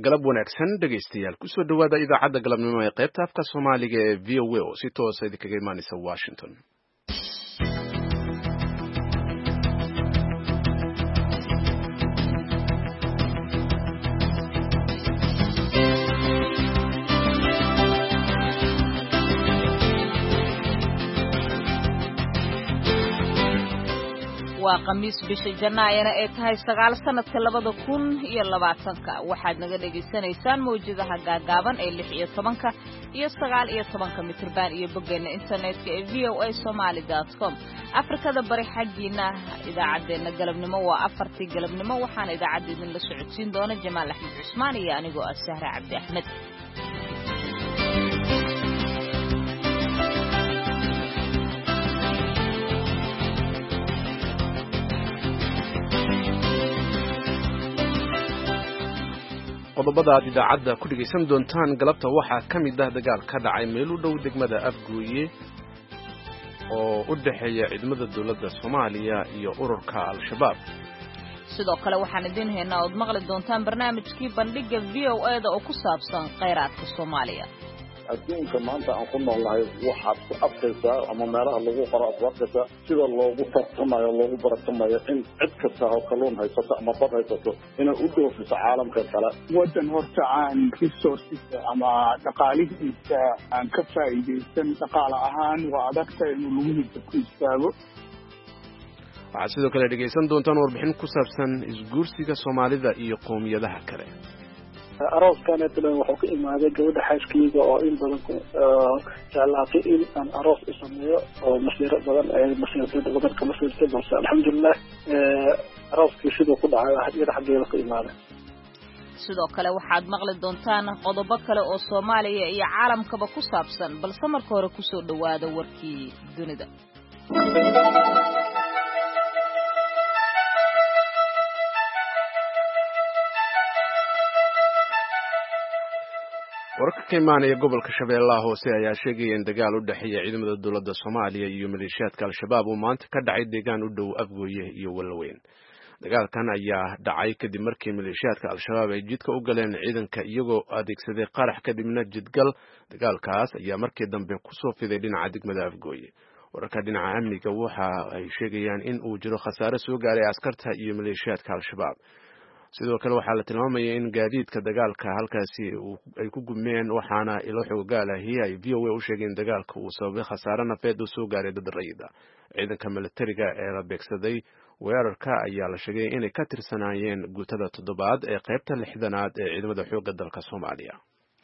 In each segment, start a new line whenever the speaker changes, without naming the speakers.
galab wanaagsan dhegaystayaal kusoo dhawaada idaacadda galabnimo ee qaybta afka Soomaaliga ee VOA oo si toos ah idinkaga imaanaysa Washington.
waa khamiis bisha Janaayo ee tahay 9 sanadka 2020 waxaad naga dhageysanaysaan mowjadaha gaagaaban ee 16 iyo 19 mitirban iyo boggeena internetka ee voasomali.com Afrikada bari xaqiina idaacadeena galabnimo waa 4 galabnimo waxaana idaacadeedin la socodsiin doona Jamaal Axmed Cusmaan iyo anigoo ah Sahra Cabdi Axmed.
qodobada aad idaacadda ku dhageysan doontaan galabta waxaa ka mid ah dagaal ka dhacay meel u dhow degmada Afgooye oo u dhaxeeya ciidamada dawladda Soomaaliya iyo ururka Al-Shabaab.
sidoo kale waxaan idin haynaa oo maqli doontaan barnaamijkii bandhiga VOA-da oo ku saabsan kheyraadka Soomaaliya.
adduunka maanta aan ku noolnahay waxaad ku arkaysaa ama meelaha lagu qoro asbaabta sida loogu tartamayo loogu baratamayo in cid kasta oo kalluun haysato ama bad haysato inay u dhoofiso caalamka kale
wadan horta aan resources ama dhaqaalihiisa aan ka faa'iideysan dhaqaale ahaan waa adagta inuu lugihiisa ku istaago.
waxaad sidoo kale dhegaysan doontaan warbixin ku saabsan isguursiga Soomaalida iyo qowmiyadaha kale.
arooskan ee wuxuu ka imaaday gabadha xaaskeyga oo in badan jeclaatay in aan aroos u sameeyo oo masiiro badan ay masiirada badan ka masiirtay balse alxamdulillah arooskii sidoo ku dhacay hadii xaggeeda ka imaaday.
sidoo kale waxaad maqli doontaan qodobo kale oo Soomaaliya iyo caalamkaba ku saabsan balse marka hore ku soo dhawaada warkii dunida.
wararka ka imaanaya gobolka Shabeellaha Hoose ayaa sheegaya in dagaal u dhaxeeya ciidamada dawladda Soomaaliya iyo maleeshiyaadka Al-Shabaab uu maanta ka dhacay deegaan u dhow Afgooye iyo Walaweyn. dagaalkan ayaa dhacay kadib markii maleeshiyaadka Al-Shabaab ay jidka u galeen ciidanka iyagoo adeegsaday qarax kadibna jidgal. dagaalkaas ayaa markii dambe ku soo fiday dhinaca degmada Afgooye. wararka dhinaca amniga waxa ay sheegayaan in uu jiro khasaare soo gaaray askarta iyo maleeshiyaadka Al-Shabaab. sidoo kale waxaa la tilmaamayaa in gaadiidka dagaalka halkaasi ay ku gubmeen waxaana ilo xoogaalahii ay VOA u sheegeen dagaalka uu sababay khasaare nafeed oo soo gaaray dad rayid ah. ciidanka militariga ee la beegsaday weerarka ayaa la sheegay inay ka tirsanaayeen guutada 7aad ee qaybta 6aad ee ciidamada xoogga dalka Soomaaliya.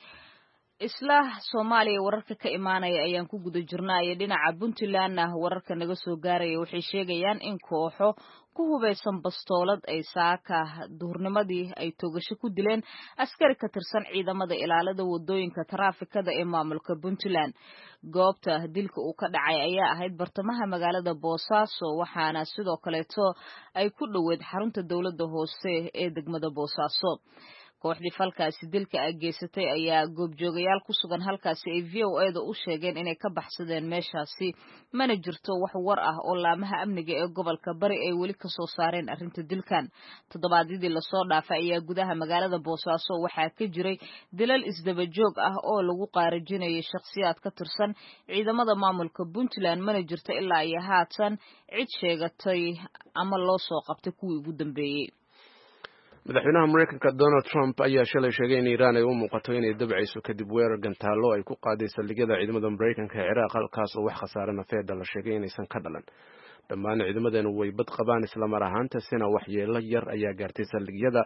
isla Soomaaliya wararka ka imaanaya ayaan ku guda jirnaa dhinaca Puntland wararka naga soo gaaraya waxay sheegayaan in kooxo ku hubeysan bastoolad ay saaka duhurnimadii ay togasho ku dileen askari ka tirsan ciidamada ilaalada wadooyinka taraafikada ee maamulka Puntland. goobta dilka uu ka dhacay ayaa ahayd bartamaha magaalada Boosaaso waxaana sidoo kaleeto ay ku dhaweed xarunta dawladda hoose ee degmada Boosaaso. kooxdii falkaasi dilka ay geysatay ayaa goobjoogayaal ku sugan halkaasi ay VOA-da u sheegeen inay ka baxsadeen meeshaasi mana jirto wax war ah oo laamaha amniga ee gobolka bari ay weli ka soo saareen arrinta dilkan. toddobaadyadii la soo dhaafay ayaa gudaha magaalada Boosaaso waxaa ka jiray dilal isdaba joog ah oo lagu qaarajinayay shakhsiyaad ka tirsan ciidamada maamulka Puntland mana jirto ilaa iyo haatan cid sheegatay ama loo soo qabtay kuwii ugu dambeeyay.
madaxweynaha Mareykanka Donald Trump ayaa shalay sheegay in Iran ay u muuqato inay dabcayso kadib weerar gantaalo ay ku qaaday saldhigyada ciidamada Mareykanka ee Ciraaq halkaas oo wax khasaare nafeed la sheegay inaysan ka dhalan. dhammaan ciidamadeena way bad qabaan isla mar ahaantaasina waxyeelo yar ayaa gaartay saldhigyada.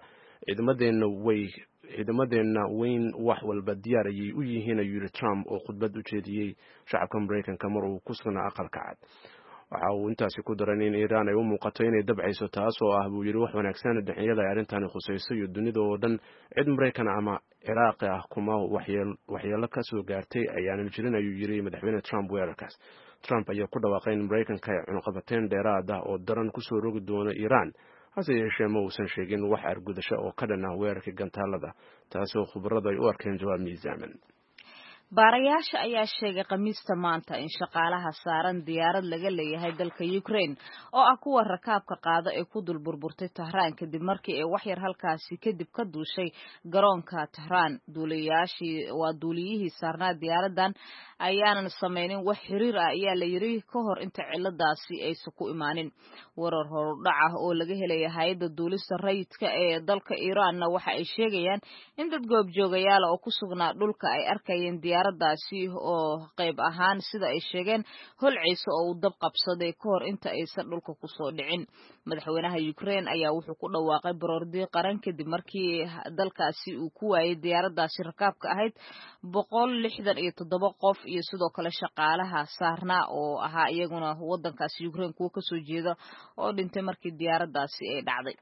ciidamadeena weyn wax walba diyaar ayay u yihiin ayuu yiri Trump oo khudbad u jeediyay shacabka Mareykanka mar uu ku sugnaa aqalka cad. waxa uu intaasi ku daray in Iran ay u muuqato inay dabcayso taas oo ah buu yiri wax wanaagsan dhinacyada arrintan khusayso iyo dunida oo dhan. cid Mareykan ama Ciraaqi ah kuma waxyeelo ka soo gaartay ayaan jirin ayuu yiri madaxweyne Trump weerarkaas. Trump ayaa ku dhawaaqay in Mareykanka ay cunaqabateyn dheeraad ah oo daran ku soo rogi doono Iran hase yeeshee ma uusan sheegin wax argudasho oo ka dhan ah weerarka gantaalada taasoo khubaradu ay u arkeen jawaab miisaaman.
baarayaasha ayaa sheegay khamiista maanta in shaqaalaha saaran diyaarad laga leeyahay dalka Ukraine oo ah kuwa rakaabka qaada ee ku dul burburtay Tehran kadib markii ay wax yar halkaasi kadib ka duushay garoonka Tehran. Duuliyihii saarnaa diyaaradan ayaanan samaynin wax xiriir ah ayaa la yiri ka hor inta ciladaasi aysan ku imaanin. Warar hordhac ah oo laga helay hay'adda duulista rayidka ee dalka Iran waxa ay sheegayaan in dad goobjoogayaal oo ku sugnaa dhulka ay arkayeen diyaaradaasi oo qayb ahaan sida ay sheegeen holciisa oo uu dab qabsaday ka hor inta aysan dhulka ku soo dhicin. Madaxweynaha Ukraine ayaa wuxuu ku dhawaaqay baroordi qaran kadib markii dalkaasi uu ku waayay diyaaradaasi rakaabka ahayd 167 qof iyo sidoo kale shaqaalaha saarnaa oo ahaa iyaguna wadankaasi Ukraine kuwa ka soo jeeda oo dhintay markii diyaaradaasi ay dhacday.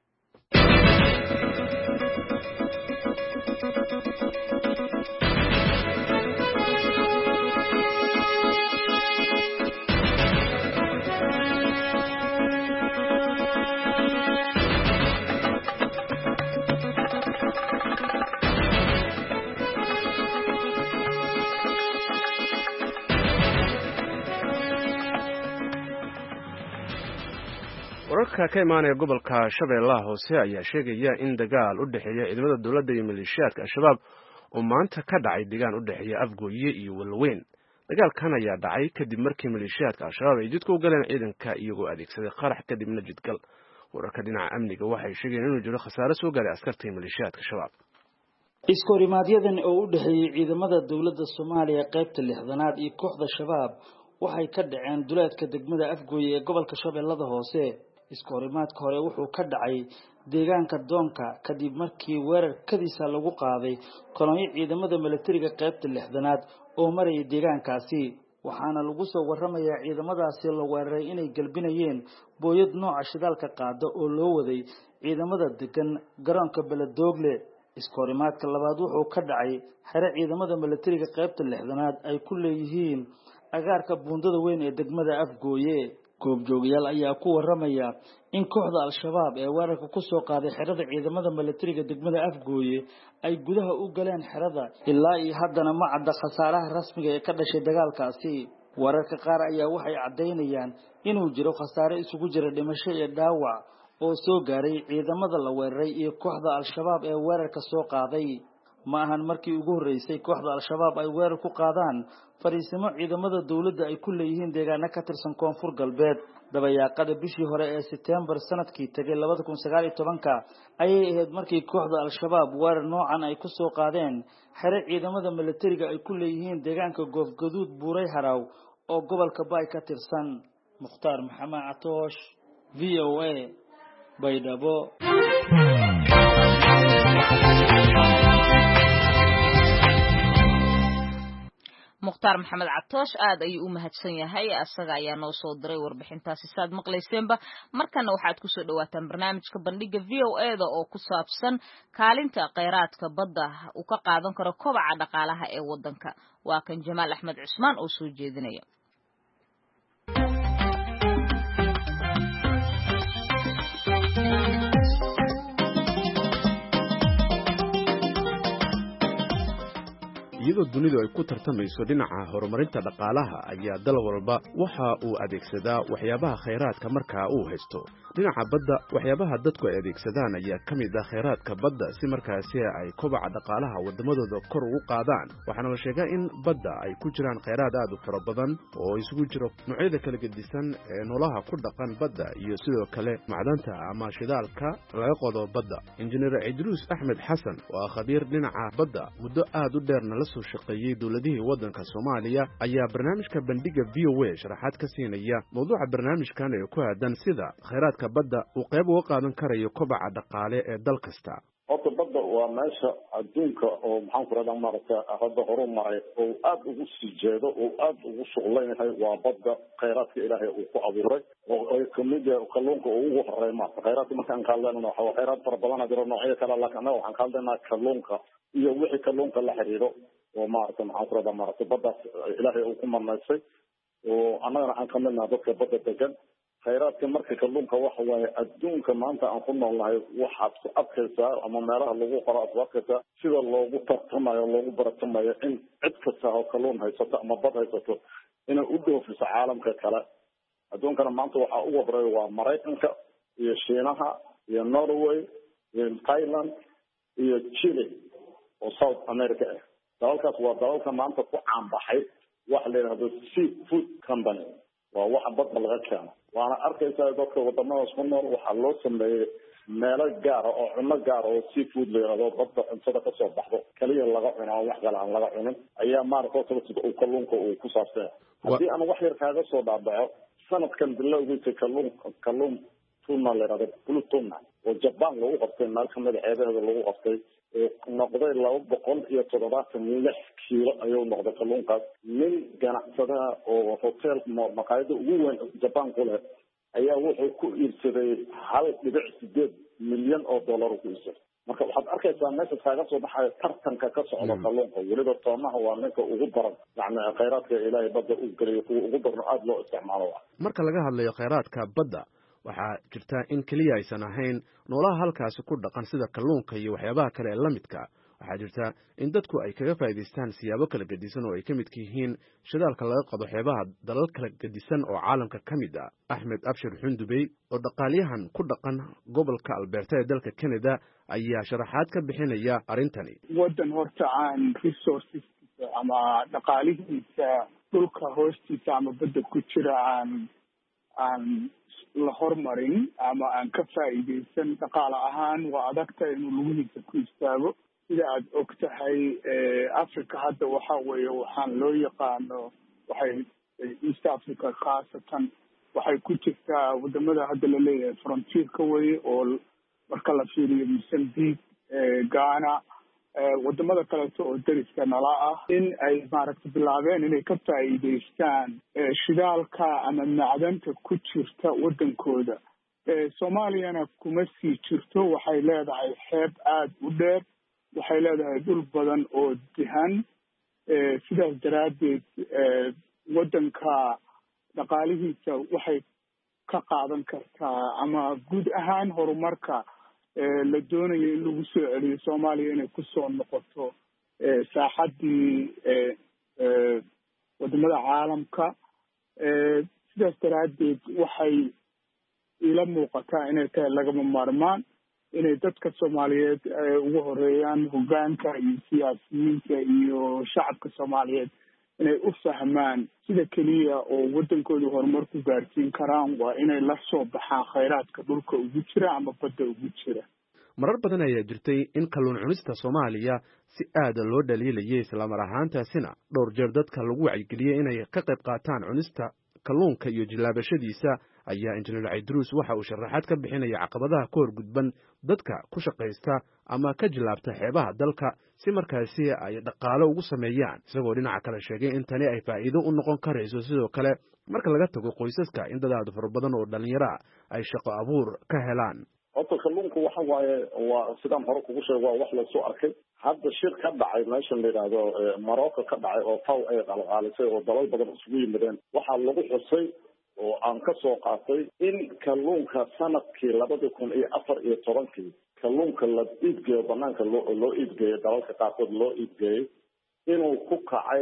wararka ka imaanaya gobolka Shabeellaha Hoose ayaa sheegaya in dagaal u dhaxeeya ciidamada dawladda iyo maleeshiyaadka Al-Shabaab oo maanta ka dhacay deegaan u dhaxeeya Afgooye iyo Walweyn. Dagaalkan ayaa dhacay kadib markii maleeshiyaadka Al-Shabaab ay jidka u galeen ciidanka iyagoo adeegsaday qarax kadibna jidgal. wararka dhinaca amniga waxay sheegeen inuu jiro khasaare soo gaaray askarta maleeshiyaadka Shabaab.
iskoorimaadyadan oo u dhaxeeyay ciidamada dawladda Soomaaliya qaybta 6aad iyo kooxda Shabaab waxay ka dhaceen duleedka degmada Afgooye ee gobolka Shabeellaha Hoose. iskoorimaadka hore wuxuu ka dhacay deegaanka Doonka kadib markii weerar kadiisa lagu qaaday kolonyo ciidamada militariga qaybta 6aad oo marayay deegaankaasi. waxaana lagu soo waramayaa ciidamadaasi la weeraray inay galbinayeen booyad nooca shidaalka qaada oo loo waday ciidamada degan garoonka Beledoogle. iskoorimaadka labaad wuxuu ka dhacay xere ciidamada militariga qaybta 6aad ay ku leeyihiin agaarka buundada weyn ee degmada Afgooye. goobjoogayaal ayaa ku waramaya in kooxda Al-Shabaab ee weerarka ku soo qaaday xerada ciidamada militariga degmada Afgooye ay gudaha u galeen xerada ilaa iyo haddana ma cadda khasaaraha rasmiga ee ka dhashay dagaalkaasi. wararka qaar ayaa waxay cadeynayaan inuu jiro khasaare isugu jira dhimasho iyo dhaawac oo soo gaaray ciidamada la weeraray iyo kooxda Al-Shabaab ee weerarka soo qaaday. ma ahan markii ugu horeysay kooxda Al-Shabaab ay weerar ku qaadaan fariisimo ciidamada dawladda ay ku leeyihiin deegaano ka tirsan Koonfur Galbeed. dabayaaqada bishii hore ee September sanadkii tagay 2019 ayay ahayd markii kooxda Al-Shabaab weerar noocan ay ku soo qaadeen xere ciidamada militariga ay ku leeyihiin deegaanka Goofgaduud Buuray Haraw oo gobolka Baay ka tirsan. Mukhtaar Maxamed Catoosh, VOA, Baydhabo.
mukhtaar maxamed catoosh aad ayuu u mahadsan yahay asaga ayaa noo soo diray warbixintaasi saad maqlayseenba. markana waxaad ku soo dhawaataan barnaamijka bandhiga VOA-da oo ku saabsan kaalinta kheyraadka badda uu ka qaadan karo kobaca dhaqaalaha ee wadanka. waa kan Jamaal Axmed Cusmaan oo soo jeedinaya.
iyadoo dunidu ay ku tartamayso dhinaca horumarinta dhaqaalaha ayaa dal walba waxa uu adeegsadaa waxyaabaha kheyraadka markaa uu haysto. dhinaca badda waxyaabaha dadku ay adeegsadaan ayaa ka mid ah kheyraadka badda si markaasi ay kobaca dhaqaalaha wadamadooda kor ugu qaadaan. waxaana la sheegaa in badda ay ku jiraan kheyraad aad u fara badan oo isugu jiro noocyada kala gedisan ee noolaha ku dhaqan badda iyo sidoo kale macdanta ama shidaalka laga qodo badda. injineer Idruus Axmed Xasan oo ah khabiir dhinaca badda muddo aad u dheerna la soo shaqeeyay dawladihii wadanka Soomaaliya ayaa barnaamijka bandhiga VOA sharaxaad ka siinaya mowduuca barnaamijkan ee ku aadan sida kheyraadka badda uu qayb uga qaadan karayo kobaca dhaqaale ee dal kasta.
horta badda waa meesha adduunka oo maxaan ku radaa maaragtay hadda horumaray oo aad ugu sii jeedo oo aad ugu shuqlan yahay waa badda kheyraadka ilaahay uu ku abuuray oo ay kamid yahay kalluunka ugu horeeya kheyraadka markaan ka hadlayno waxa kheyraad fara badan jiro noocyo kala laakiin anaga waxaan ka hadlaynaa kalluunka iyo wixii kalluunka la xiriiro oo maaragtay maxaan ku radaa maaragtay baddaas ilaahay uu ku manaysay oo annagana waxaan ka midnahay dadka badda degan khayraadka marka kalluunka waxa waaye adduunka maanta aan ku noolnahay waxaad ku arkaysaa ama meelaha lagu qoro aad ku arkaysaa sida loogu tartamayo loogu baratamayo in cid kasta oo kalluun haysato ama bad haysato inay u dhoofiso caalamka kale adduunkana maanta waxaa ugu horeeya waa Maraykanka iyo Shiinaha iyo Norway iyo Thailand iyo Chile oo South America ah dalalkaas waa dalalka maanta ku caanbaxay waxa la yiraahdo seafood company waa waxa badda laga keeno waana arkaysaa dadka wadamadaas ku nool waxaa loo sameeyay meelo gaar ah oo cunno gaar ah oo seafood la yiraahdo badda cuntada ka soo baxdo kaliya laga cuno wax kale aan laga cunin ayaa maaragtay sida uu kalluunka uu ku saabsan haddii aan wax yar kaaga soo dhaabaco sanadkan bilowgiisa kalluun tuna la yiraahdo blue tuna oo Japan lagu qabtay meel kamid ah ceebaheeda lagu qabtay noqday 276 kiilo ayuu noqday kalluunkaas nin ganacsadaha oo hotel maqaayada ugu weyn Japan ku leh ayaa wuxuu ku iibsaday 1.8 milyan oo dollar ku iibsaday marka waxaad arkaysaa meesha kaaga soo baxay tartanka ka socda kalluunka weliba toonaha waa ninka ugu daran yacni khayraadka ilaahay badda u geliyo kuwa ugu daran aad loo isticmaalo
marka laga hadlayo khayraadka badda waxaa jirta in kaliya aysan ahayn noolaha halkaasi ku dhaqan sida kalluunka iyo waxyaabaha kale ee la midka waxaa jirta in dadku ay kaga faa'iidaystaan siyaabo kala gedisan oo ay ka midka yihiin shidaalka laga qado xeebaha dalal kala gedisan oo caalamka ka mid ah Axmed Abshir Xundubey oo dhaqaaliyahan ku dhaqan gobolka Alberta ee dalka Canada ayaa sharaxaad ka bixinaya arintani
wadan horta aan resources ama dhaqaalihiisa dhulka hoostiisa ama badda ku jira aan la hormarin ama aan ka faa'iideysan dhaqaale ahaan waa adagta inuu lugihiisa ku istaago sida aad og tahay Africa hadda waxa weeye waxaan loo yaqaano waxay East Africa khaasatan waxay ku jirtaa wadamada hadda la leeyahay frontierka weeye oo marka la fiiriyo Mozambique Ghana wadamada kaleeto oo dariska nala ah in ay maaragtay bilaabeen inay ka faa'iideystaan shidaalka ama macdanta ku jirta wadankooda Soomaaliyana kuma sii jirto waxay leedahay xeeb aad u dheer waxay leedahay dhul badan oo dihan sidaas daraadeed wadanka dhaqaalihiisa waxay ka qaadan kartaa ama guud ahaan horumarka la doonayo in lagu soo celiyo Soomaaliya inay ku soo noqoto saaxadii wadamada caalamka sidaas daraadeed waxay ila muuqataa inay tahay lagama maarmaan inay dadka Soomaaliyeed ugu horeeyaan hoggaanka iyo siyaasiyiinta iyo shacabka Soomaaliyeed inay u fahmaan sida kaliya oo wadankooda horumar ku gaarsiin karaan waa inay la soo baxaan khayraadka dhulka ugu jira ama badda ugu jira
marar badan ayaa jirtay in kalluun cunista Soomaaliya si aad loo dhaliilayay isla mar ahaantaasina dhowr jeer dadka lagu wacyigeliyay inay ka qayb qaataan cunista kalluunka iyo jilaabashadiisa ayaa injineer Caydruus waxa uu sharaxaad ka bixinaya caqabadaha ka hor gudban dadka ku shaqeysta ama ka jilaabta xeebaha dalka si markaasi ay dhaqaale ugu sameeyaan isagoo dhinaca kale sheegay in tani ay faa'iido u noqon karayso sidoo kale marka laga tago qoysaska in dad fara badan oo dhalinyaro ay shaqo abuur ka helaan
horta kalluunku waxa waaye waa sidaan hore kugu sheegay waa wax la soo arkay hadda shir ka dhacay meesha la yiraahdo Morocco ka dhacay oo FAO ay qalqaalisay oo dalal badan isugu yimaadeen waxaa lagu xusay oo aan ka soo qaatay in kalluunka sanadkii 2014 kalluunka la iibgeeyo banaanka loo iibgeeyo dalalka qaarkood loo iibgeeyo inuu ku kacay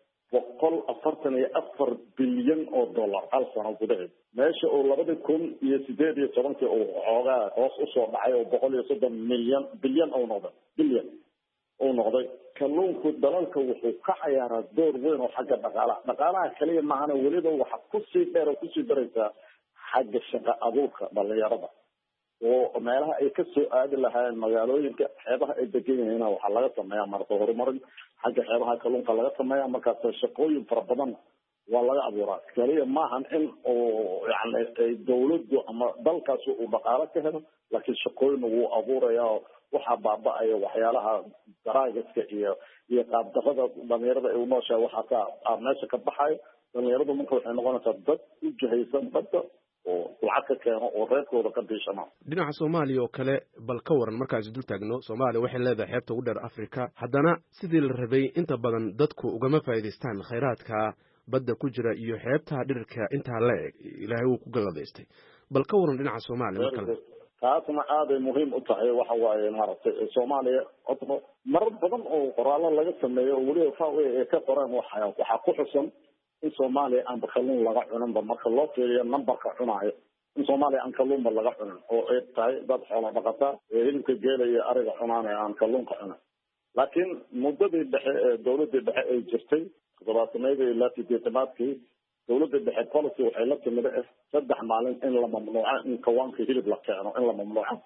144 bilyan oo dollar hal sano gudaheed meesha oo 2018 oo xoogaa hoos u soo dhacay oo 130 bilyan oo noqday kalluunku dalalka wuxuu ka ciyaaraa door weyn oo xagga dhaqaalaha kaliya maahana weliba waxa ku sii dheer oo ku sii daraysa xagga shaqo abuurka dhalinyarada oo meelaha ay ka soo aadi lahaayeen magaalooyinka xeebaha ay degan yihiin waxa laga sameeyaa marka horumarin xagga xeebaha kalluunka laga sameeyaa markaas shaqooyin fara badan waa laga abuuraa kaliya maahan in oo yacni dawladdu ama dalkaas uu dhaqaale ka helo laakiin shaqooyin uu abuurayaa waxaa baaba'aya waxyaalaha daraagiska iyo qaabdarrada dhalinyarada ay u nooshahay waxaa ka meesha ka baxayo dhalinyaradu marka waxay noqonaysaa dad u jihaysan badda oo lacag ka keeno oo reerkooda ka diishana
dhinaca Soomaaliya oo kale bal ka waran markaas dul taagno Soomaaliya waxay leedahay xeebta ugu dheer Afrika haddana sidii la rabay inta badan dadku ugama faa'iideystaan khayraadka badda ku jira iyo xeebtaha dhirirka intaa la eg ilaahay uu ku galladaystay bal ka waran dhinaca Soomaaliya markale
taasna aaday muhiim u tahay waxa waaye maaragtay Soomaaliya codmo marar badan oo qoraallo laga sameeyo oo weliba faa'iido ka qoraan waxa ku xusan in Soomaaliya aan kalluun laga cunin marka loo fiiriyo numberka cunaaya in Soomaaliya aan kalluun laga cunin oo ay tahay dad xoolo dhaqata hilibka geela iyo ariga cunaanaya aan kalluun ka cunin laakiin muddadii dhexe dawladda dhexe ay jirtay toddobaadkii ilaa 80-aadkii dawladda dhexe policy waxay la timid 3 maalin in la mamnuuco in kawaanka hilib la keeno in la mamnuuco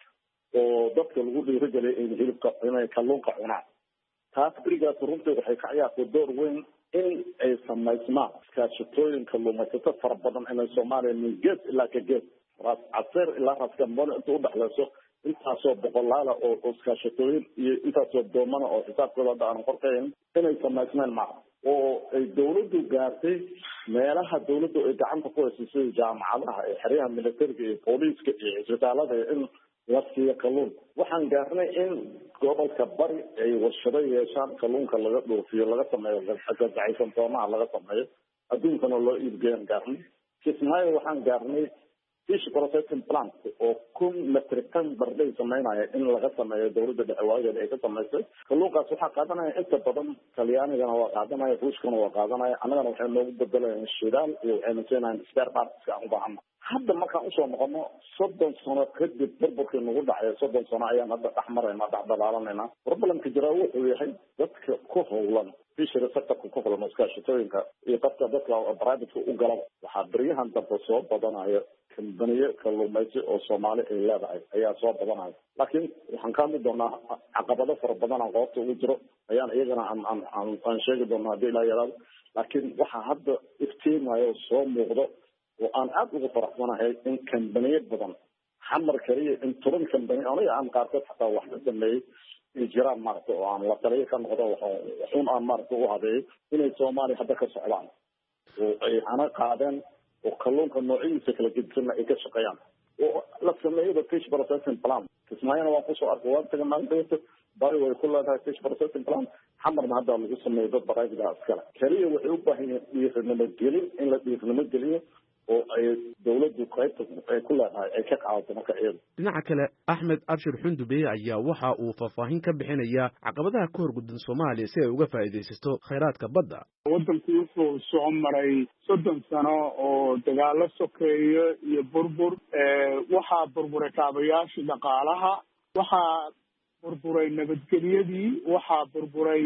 oo dadka lagu dhiirigeliyay in hilibka inay kalluunka cunaan taas berigaas runtii waxay ka ciyaartay door weyn in ay samaysmaan iskaashatooyin kalluumaysato fara badan inay Soomaaliya min gees ilaa ka gees ras casir ilaa ras Gamboni inta u dhaxlayso intaasoo boqolaala oo iskaashatooyin iyo intaasoo doomana oo xisaabkooda aan qorqayn inay samaysmaan ma oo ay dawladdu gaartay meelaha dawladdu ay gacanta ku haysay jaamacadaha ee xeryaha militariga iyo booliiska iyo isbitaalada in la siiyo kalluun waxaan gaarnay in gobolka bari ay warshado yeeshaan kalluunka laga dhoofiyo laga sameeyo gacaysan toomaha laga sameeyo adduunkana loo iibgeeyan gaarnay kismaayo waxaan gaarnay fish processing plant oo 1,000 metric ton barday sameynaya in laga sameeyo dawladda dhexe ay ka samaysay kalluunkaas waxaa qaadanaya inta badan Talyaanigana waa qaadanaya Ruushkana waa qaadanaya annagana waxay noogu bedelayaan shidaal iyo waxayna siinayaan spare parts ka u baahan hadda markaan usoo noqono 30 sano kadib burburkii nagu dhacay 30 sano ayaan hadda dhaxmarayna dhaxdalaalanayna problemka jira wuxuu yahay dadka ku howlan fishery sector-ka ku howlan iskaashatooyinka iyo dadka private u gala waxaa beriyahan dambe soo badanaya kambaniyo kalluumaysi oo Soomaali ay leedahay ayaa soo badanaya laakiin waxaan ka mid doonaa caqabado fara badan oo qoobta ugu jiro ayaan iyagana aan sheegi doonaa hadii la yiraahdo laakiin waxa hadda iftiimayo soo muuqdo oo aan aad ugu faraxsanahay in kambaniyo badan xamar kaliya in turan kambani aniga aan qaarkood xataa wax ka sameeyay jiraan maaragtay oo aan la taliyo ka noqdo waxun aan maaragtay u habeeyay inay Soomaaliya hadda ka socdaan oo ay ana qaadeen oo kalluunka noocyadiisa kala gedisan ay ka shaqeeyaan oo la sameeyo fish processing plant kismaayana waa ku soo arkay waa taga maalinta bari way ku leedahay fish processing plant xamarna hadda lagu sameeyo dad barayda askala kaliya waxay u baahan yihiin in la dhiirnimo geliyo oo ay dawladdu qaybta ay ku leedahay ay ka qaadato marka iyada
dhinaca kale Axmed Abshir Xundube ayaa waxa uu faahfaahin ka bixinayaa caqabadaha ka horgudban Soomaaliya si ay uga faa'iideysato kheyraadka badda
waddanku wuxuu soo maray 30 sano oo dagaalo sokeeyo iyo burbur waxaa burburay kaabayaashii dhaqaalaha waxaa burburay nabadgelyadii waxaa burburay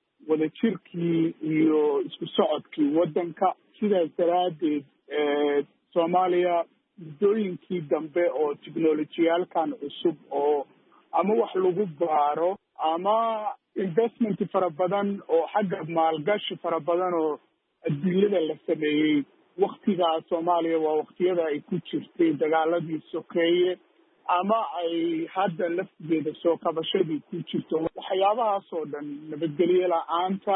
wadajirkii iyo isku socodkii waddanka sidaas daraaddeed Soomaaliya muddooyinkii dambe oo teknolojiyaalkan cusub oo ama wax lagu baaro ama investment fara badan oo xagga maalgashi fara badan oo adduunyada la sameeyey waktigaa Soomaaliya waa waqtiyada ay ku jirtay dagaaladii sokeeye ama ay hadda lafteeda soo kabashadii ku jirto waxyaabahaas oo dhan nabadgelyo la'aanta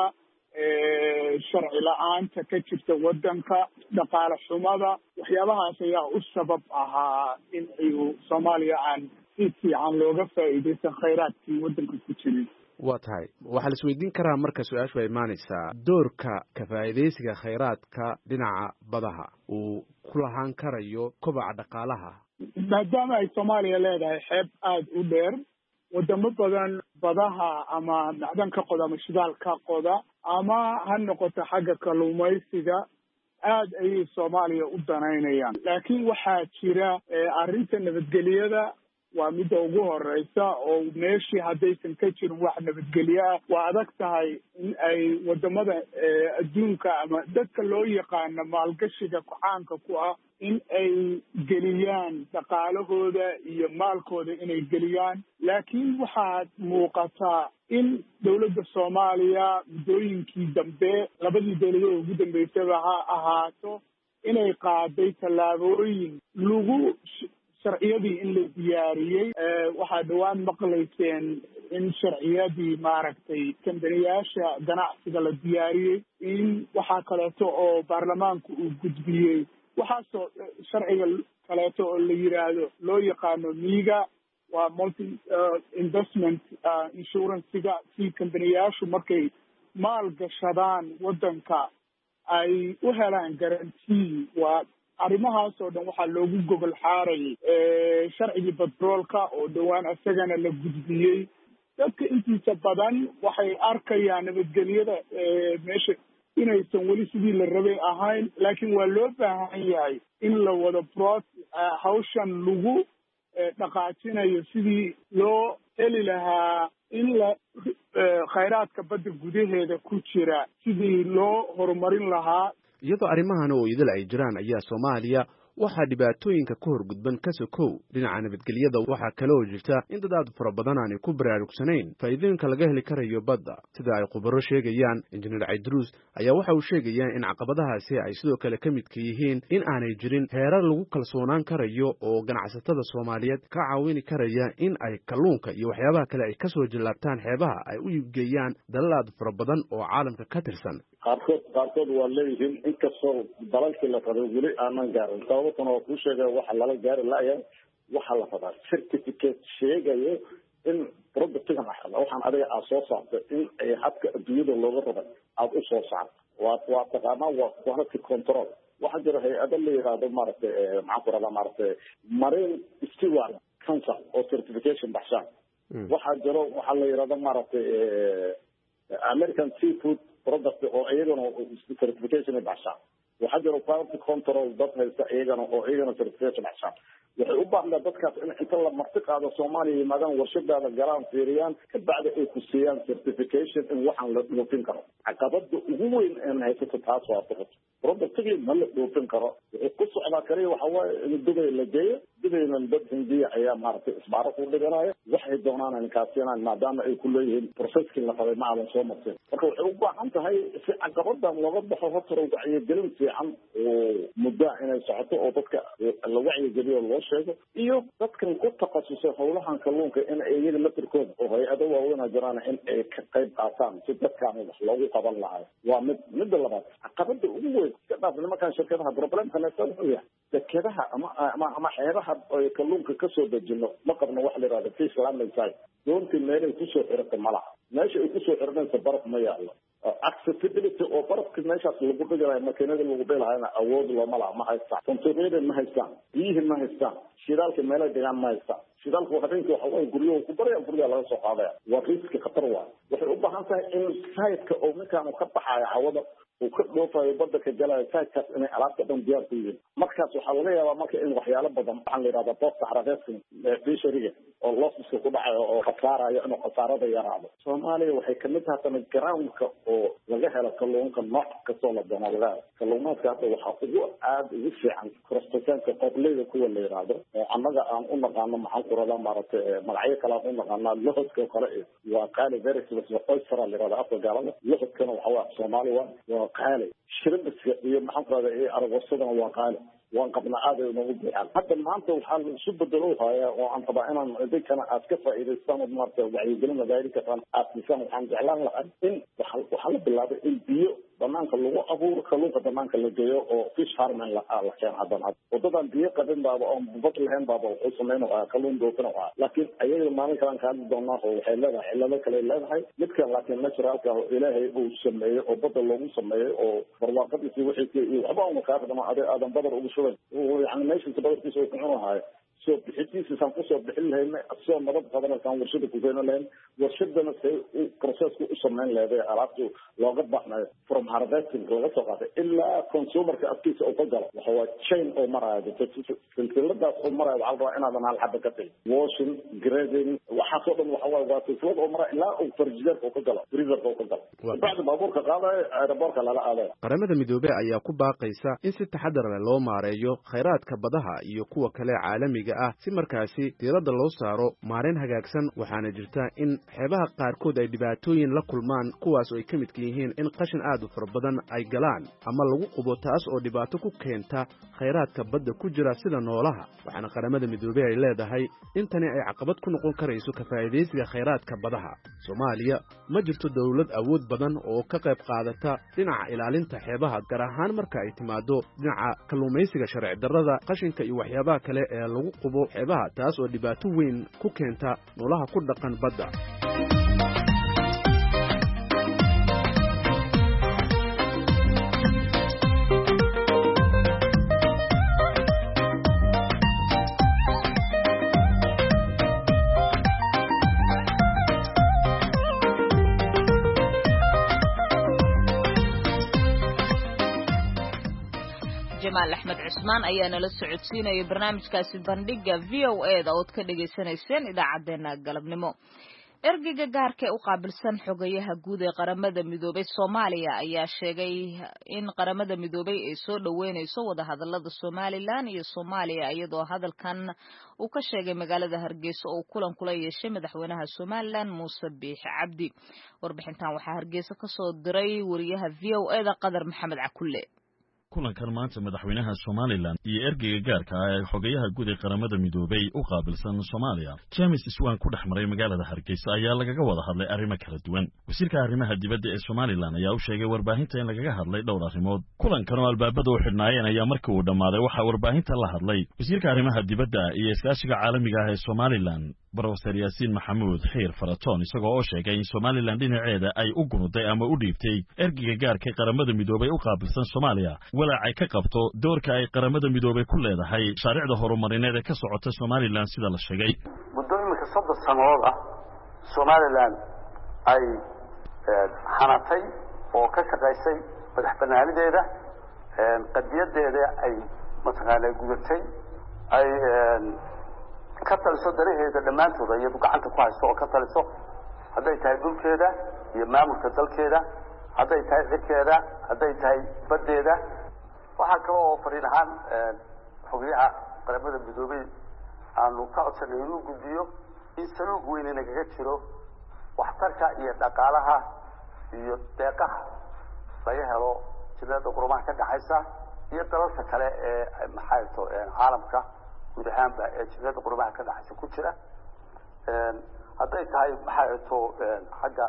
sharci la'aanta ka jirta waddanka dhaqaale xumada waxyaabahaas ayaa u sabab ahaa in ay Soomaaliya aan si fiican looga faa'iideysan kheyraadkii waddanka ku jiray
waa tahay waxaa la isweydiin karaa marka su-aashu ay imaanaysaa doorka ka faa'iideysiga kheyraadka dhinaca badaha uu ku lahaan karayo kobaca dhaqaalaha
maadaama ay Soomaaliya leedahay xeeb aada u dheer wadamo badan badaha ama macdan ka qoda ama shidaal ka qoda ama ha noqoto xagga kalluumaysiga aad ayay Soomaaliya u danaynayaan laakiin waxaa jira arrinta nabadgelyada waa midda ugu horeysa oo meeshii haddaysan ka jirin wax nabadgelyo ah waa adag tahay in ay wadamada adduunka ama dadka loo yaqaano maalgashiga caanka ku ah in ay geliyaan dhaqaalahooda iyo maalkooda inay geliyaan laakiin waxaad muuqataa in dawladda Soomaaliya muddooyinkii dambe labadii dawladood ugu dambeysaba ha ahaato inay qaaday tallaabooyin lagu sharciyadii in la diyaariyey waxaa dhawaan maqlayseen in sharciyadii maaragtay kambaniyaasha ganacsiga la diyaariyey in waxaa kaleeto oo baarlamaanku uu gudbiyey waxaasoo sharciga kaleeto oo la yiraahdo loo yaqaano miiga waa multi investment insuransiga si kambaniyaashu markay maal gashadaan waddanka ay u helaan garantii. waa arrimahaas oo dhan waxaa loogu gogol xaarayay sharcigii batroolka oo dhowaan isagana la gudbiyey. dadka intiisa badan waxay arkayaan nabadgelyada meesha inaysan weli sidii la rabay ahayn, laakiin waa loo baahan yahay in la wado hawshan lagu dhaqaajinayo sidii loo heli lahaa in khayraadka badda gudaheeda ku jira sidii loo horumarin lahaa.
iyadoo arrimahan oo idil ay jiraan ayaa Soomaaliya waxaa dhibaatooyinka ka horgudban ka sokow dhinaca nabadgelyada. waxaa kale oo jirta in dad aad fara badan aanay ku baraarugsanayn faa'iidooyinka laga heli karayo badda. sida ay khubaro sheegayaan, injineer Caydruus ayaa waxa uu sheegayaa in caqabadahaasi ay sidoo kale ka midka yihiin in aanay jirin heerar lagu kalsoonaan karayo oo ganacsatada Soomaaliyeed ka caawini karaya in ay kalluunka iyo waxyaabaha kale ay ka soo jilaabtaan xeebaha ay u iibgeeyaan dalal aad fara badan oo caalamka ka tirsan.
qaarkood waa leeyihiin inkastoo dalalkii la rabay weli aanan gaarin. sababtana waa kuu sheegaya waxa lala gaari laaya waxaa la rabaa certificate sheegayo in productigan waxaan adiga aad soo saartay in ay habka adduunyada looga rabay aada u soo saarto. waa taqaanaa waa quality control. waxaa jira hay-ado la yidhaahdo maaragtay maxaan ku radaa maaragtay marine steward council oo certification baxshaan. waxaa jiro waxaa la yidhahdo maaragtay American seafood product oo iyagana certification baxshaan. waxaa jiro quality control dad haysta iyagana certification baxshaan. waxay u baahnaa dadkaas in inta la marti qaado Soomaaliya yimaadaan warshadaada galaan fiiriyaan kabacdi ay ku siiyaan certification in waxaan la dhoofin karo. caqabada ugu weyn ee haysato taas waa productigii ma la dhoofin karo. wuxuu ku socdaa kaliya waxa waaye in Dubai la geeyo. Dubayna dad Hindiya ayaa maaragtay isbaaro ku dhiganaya. waxay doonaan in kaasiyaan maadaama ay ku leeyihiin processkii la qabay ma aadan soo martin. marka waxay u baahan tahay si caqabadan looga baxo horta wacyigelin fiican oo muddo inay socoto oo dadka la wacyigeliyo loo sheego iyo dadkan ku takhasusay howlahan kalluunka in ay iyaga laftirkooda oo hay-ado waaweyn jiraan in ay ka qayb qaataan si dadkaan wax loogu qaban lahaa. waa midda labaad caqabada ugu weyn ka dhaaf nimankan shirkadaha problemka neefta wuxuu yahay dekedaha ama xeebaha ay kalluunka ka soo dejino ma qabno wax la yidhahdo fish landing site. doontii meelay kusoo xirata malaha. meesha ay kusoo xiranaysa baraf ma yaallo. accessibility oo barafka meeshaas lagu dhigalayo makiinada lagu dhigalaayana awood looma laha ma haystaan. kontainada ma haystaan. biyihii ma haystaan. shidaalka meelay dhigaan ma haystaan. shidaalka habeenkii waxa waaye guryahu ku baraya guryaha laga soo qaadaya. waa riski khatar waayo. waxay u baahan tahay in sayidka oo ninkaan ka baxayo cawada uu ka dhoofayo badda ka galayo sayidkaas inay alaabta dhan diyaar ku yihiin. markaas waxaa laga yaabaa marka in waxyaalo badan waxaan la yidhahdaa post xaradeedkan fisheriga oo losiska ku dhacayo oo khasaarayo inuu khasaarada yaraado. Soomaaliya waxay kamid tahay tana groundka oo laga helo kalluunka nooc kastoo la doono laga helo. kalluumaadka hadda waxaa ugu fiican korostasaanka qobleyda kuwa la yidhaahdo oo annaga aan u naqaano maxaan ku radaa maaragtay magacyo kale aan u naqaanaa lohodka oo kale waa qaali verislas oyster la yidhahda afka gaalada. lohodkana waxa waa Soomaali waa qaali. shrimbiska iyo maxaan ku radaa iyo aragoosadana waa qaali. waan qabnaa aad ay noogu buuxaan. hadda maanta waxaa isu bedelo hayaa oo aan qabaa inaan idinkana aad ka faa'iidaystaan oo maaragtay wacyigelin magaali kartaan aad siisaan. waxaan jeclaan lahaa in waxaa la bilaabay in biyo banaanka lagu abuuro kalluunka banaanka la geeyo oo fish farming la keeno. haddana waddadan biyo qabin baaba oo bad lahayn baaba wuxuu sameynaya kalluun doofin ah. laakiin ayaga maalin kalaan ka hadli doonaa oo waxay leedahay cillado kale leedahay. midkan laakiin naturalka oo ilaahay uu sameeyey oo badda loogu sameeyey oo barwaaqadiisii wixii iyo waxba uma kaa qadama aadan badar ugu shubay yani meeshiisa badarkiisa uu ku cunahayo. soo bixitiisaan kusoo bixin lahayn soo nabad qadanasaan warshada ku keeni lahayn. warshadana say processku u samayn leeday alaabtu looga baxnayo from harvesting laga soo qaatay ilaa consumerka afkiisa uu ka galo. waxa waa chain oo maraayo silsiladaas oo maraayo waxaa la rabaa inaadan hal xaba ka tagin. washing grading waxaasoo dhan waxa waaye waa silsilad oo maraayo ilaa uu farjideerka uu ka galo freezerka uu ka galo. bacdi baabuurka qaadayo aeroboortka lala aadayo.
qaramada midoobey ayaa ku baaqaysa in si taxadar leh loo maareeyo khayraadka badaha iyo kuwa kale caalamiga si markaasi diiradda loo saaro maarayn hagaagsan. waxaana jirta in xeebaha qaarkood ay dhibaatooyin la kulmaan kuwaas oo ay ka midka yihiin in qashin aad u fara badan ay galaan ama lagu qubo taas oo dhibaato ku keenta khayraadka badda ku jira sida noolaha. waxaana qaramada midoobey ay leedahay in tani ay caqabad ku noqon karayso ka faa'iidaysiga khayraadka badaha. Soomaaliya ma jirto dawlad awood badan oo ka qayb qaadata dhinaca ilaalinta xeebaha gaar ahaan marka ay timaado dhinaca kalluumaysiga sharci darrada, qashinka iyo waxyaabaha kale ee lagu qubo xeebaha taas oo dhibaato weyn ku keenta noolaha ku dhaqan badda.
jamaal axmed cusmaan ayaa nala socodsiinaya barnaamijkaasi bandhiga VOA-da ood ka dhagaysanayseen idaacadeena galabnimo. ergeyga gaarka ee u qaabilsan xogayaha guud ee qaramada midoobay Soomaaliya ayaa sheegay in qaramada midoobay ay soo dhaweynayso wadahadalada Somaliland iyo Soomaaliya iyadoo hadalkan uu ka sheegay magaalada Hargeysa oo kulan kula yeeshay madaxweynaha Somaliland Muuse Biixi Cabdi. warbixintan waxaa Hargeysa ka soo diray wariyaha VOA-da Qadar Maxamed Cakulle.
kulankan maanta madaxweynaha Somaliland iyo ergeyga gaarka ah ee xogayaha guud ee qaramada midoobay u qaabilsan Soomaaliya James Iswaan ku dhexmaray magaalada Hargeysa ayaa lagaga wada hadlay arrimo kala duwan. wasiirka arrimaha dibadda ee Somaliland ayaa u sheegay warbaahinta in lagaga hadlay dhowr arrimood. kulankan oo albaabada u xidhnaayeen ayaa markii uu dhamaaday waxa warbaahinta la hadlay wasiirka arrimaha dibadda iyo iskaashiga caalamiga ah ee Somaliland Professor Yaasiin Maxamuud Xiir Faratoon isagoo oo sheegay in Somaliland dhinaceeda ay u gunuday ama u dhiibtay ergeyga gaarka ee qaramada midoobay u qaabilsan Soomaaliya walaac ay ka qabto doorka ay qaramada midoobay ku leedahay mashaariicda horumarineed ee ka socota Somaliland sida la sheegay.
muddo imika 3 sanadood ah Somaliland ay hanatay oo ka shaqaysay madaxbannaanideeda qadiyadeeda ay mataqaanaa gudatay ay ka taliso daraheeda dhammaantood iyadu gacanta ku hayso oo ka taliso hadday tahay dhulkeeda iyo maamulka dalkeeda hadday tahay cirkeeda hadday tahay badeeda waxa kale oo fariin ahaan xogayaha qaramada midoobay aanu ka codsanay inuu gudbiyo in saluug weyn inaga jiro waxtarka iyo dhaqaalaha iyo deeqaha laga helo jilada qurumaha ka dhaxaysa iyo dalalka kale ee maxayto caalamka guud ahaanba ee jilada qurumaha ka dhaxaysa ku jira hadday tahay maxayto xagga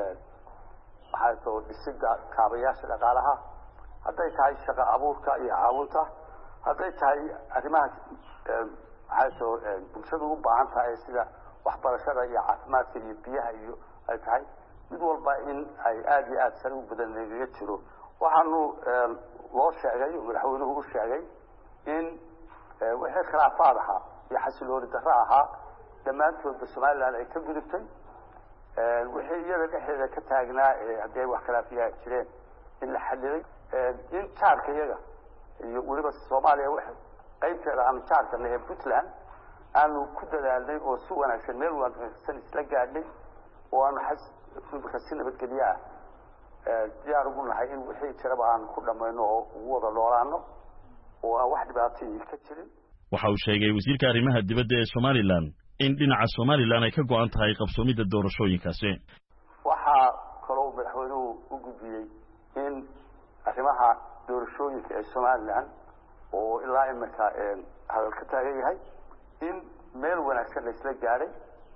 maxayto dhisidda kaabayaasha dhaqaalaha hadday tahay shaqo abuurka iyo caawinta hadday tahay arrimaha maxayto bulshadu u baahan tahay sida waxbarashada iyo caafimaadka iyo biyaha iyo ay tahay mid walba in ay aad iyo aad sare u badan inaga jiro waxaanu loo sheegay madaxweynuhu u sheegay in wixii khilaafaad ahaa iyo xasilooni darro ahaa dhammaantoodba Somaliland ay ka gudubtay wixii iyada dhexdeeda ka taagnaa haddii wax khilaafiyaa jireen in la xalilay in jaarka iyaga iyo weliba Soomaaliya wax qaybteeda aan jaarka lahayn Puntland aanu ku dadaalnay oo si wanaagsan meel wanaagsan isla gaadhay oo aanu xasin nabadgelyo diyaar ugu nahay in wixii jiraba aan ku dhamayno oo ugu wada noolaano oo aan wax dhibaato ka jirin.
waxa uu sheegay wasiirka arrimaha dibadda ee Somaliland in dhinaca Somaliland ay ka go'an tahay qabsoomida doorashooyinkaasi.
waxa kaloo madaxweynuhu u gudbiyay in arrimaha doorashooyinka ee Somaliland oo ilaa imika hadal ka taagan yahay in meel wanaagsan la isla gaaray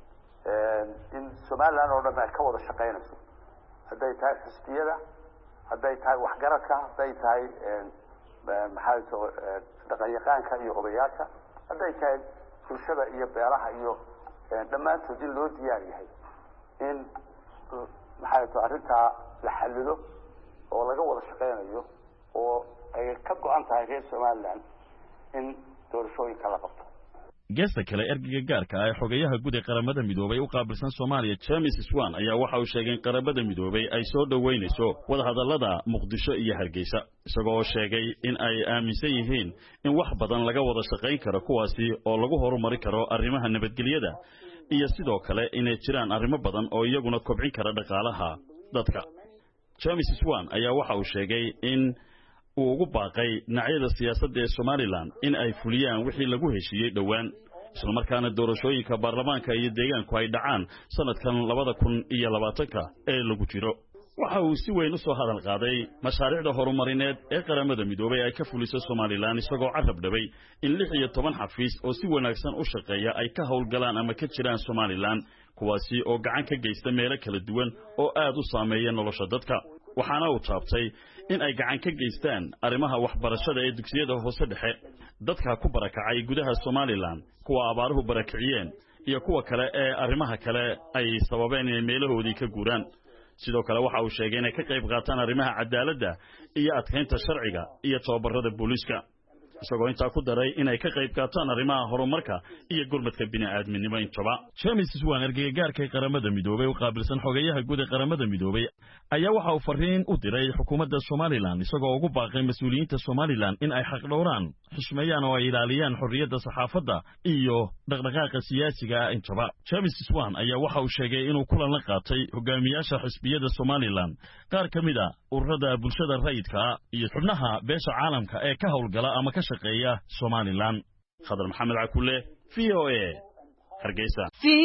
in Somaliland oo dhan ay ka wada shaqeynayso hadday tahay xisbiyada hadday tahay waxgaradka hadday tahay maxayto dhaqanyaqaanka iyo odayaasha hadday tahay bulshada iyo beelaha iyo dhammaantood in loo diyaar yahay in maxayto arrintaa la xalilo oo laga wada shaqeynayo oo ay ka go'an tahay reer Somaliland in doorashooyinka la qabto.
geesta kale ergeyga gaarka ah ee xogayaha guud ee qaramada midoobay u qaabilsan Soomaaliya James Iswaan ayaa waxa uu sheegay in qaramada midoobay ay soo dhaweynayso wadahadalada Muqdisho iyo Hargeysa isagoo sheegay in ay aaminsan yihiin in wax badan laga wada shaqeyn karo kuwaasi oo lagu horumari karo arrimaha nabadgelyada iyo sidoo kale inay jiraan arrimo badan oo iyaguna kobcin kara dhaqaalaha dadka. James Iswaan ayaa waxa uu sheegay in uu ugu baaqay dhinacyada siyaasadda ee Somaliland in ay fuliyaan wixii lagu heshiiyey dhawaan isla markaana doorashooyinka baarlamaanka iyo deegaanku ay dhacaan sanadkan 2020 ee lagu jiro. waxa uu si weyn u soo hadal qaaday mashaariicda horumarineed ee qaramada midoobay ay ka fuliso Somaliland isagoo carab dhabay in 16 xafiis oo si wanaagsan u shaqeeya ay ka howlgalaan ama ka jiraan Somaliland kuwaasi oo gacan ka geysta meelo kala duwan oo aad u saameeya nolosha dadka. waxaana uu taabtay in ay gacan ka geystaan arrimaha waxbarashada ee dugsiyada hoose dhexe dadka ku barakacay gudaha Somaliland kuwa abaaruhu barakiciyeen iyo kuwa kale ee arrimaha kale ay sababeen in meelahoodii ka guuraan. sidoo kale waxa uu sheegay inay ka qayb qaataan arrimaha cadaaladda iyo adkeynta sharciga iyo tababarada booliska. isagoo intaa ku daray inay ka qayb qaataan arrimaha horumarka iyo gurmadka bini'aadminimo intaba. James Swan ergagaarka qaramada midoobay oo qaabilsan xogayaha guud ee qaramada midoobay ayaa waxa uu fariin u diray xukuumadda Somaliland isagoo ugu baaqay mas'uuliyiinta Somaliland in ay xaq dhowraan, xushmeeyaan oo ay ilaaliyaan xorriyadda saxaafadda iyo dhaqdhaqaaqa siyaasiga intaba. James Swan ayaa waxa uu sheegay inuu kulan la qaatay hogaamiyaasha xisbiyada Somaliland, qaar ka mid ah ururada bulshada rayidka iyo xubnaha beesha caalamka ee ka howlgala ama ka shaqeeya Somaliland. Khadar Maxamed Cakulle, VOA, Hargeysa.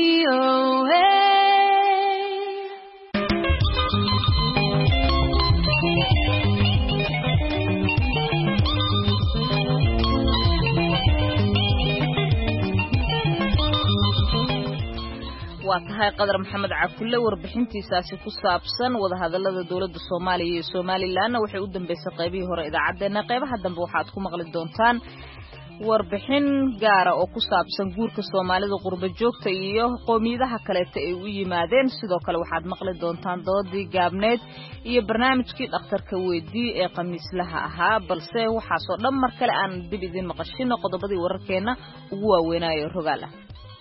waa tahay Qadar Maxamed Cakulle warbixintiisaasi ku saabsan wada hadallada dawladda Soomaaliya iyo Somaliland waxay u dambeysay qaybihii hore idaacadeena. qaybaha dambe waxaad ku maqli doontaan warbixin gaar ah oo ku saabsan guurka Soomaalida qurba joogta iyo qoomiyadaha kale ee u yimaadeen. sidoo kale waxaad maqli doontaan doodii gaabneed iyo barnaamijkii dhakhtarka weydii ee khamiislaha ahaa. balse waxaas oo dhan mar kale aan dib idin maqashino qodobadii wararkeena ugu waaweynaayo rogaal ah.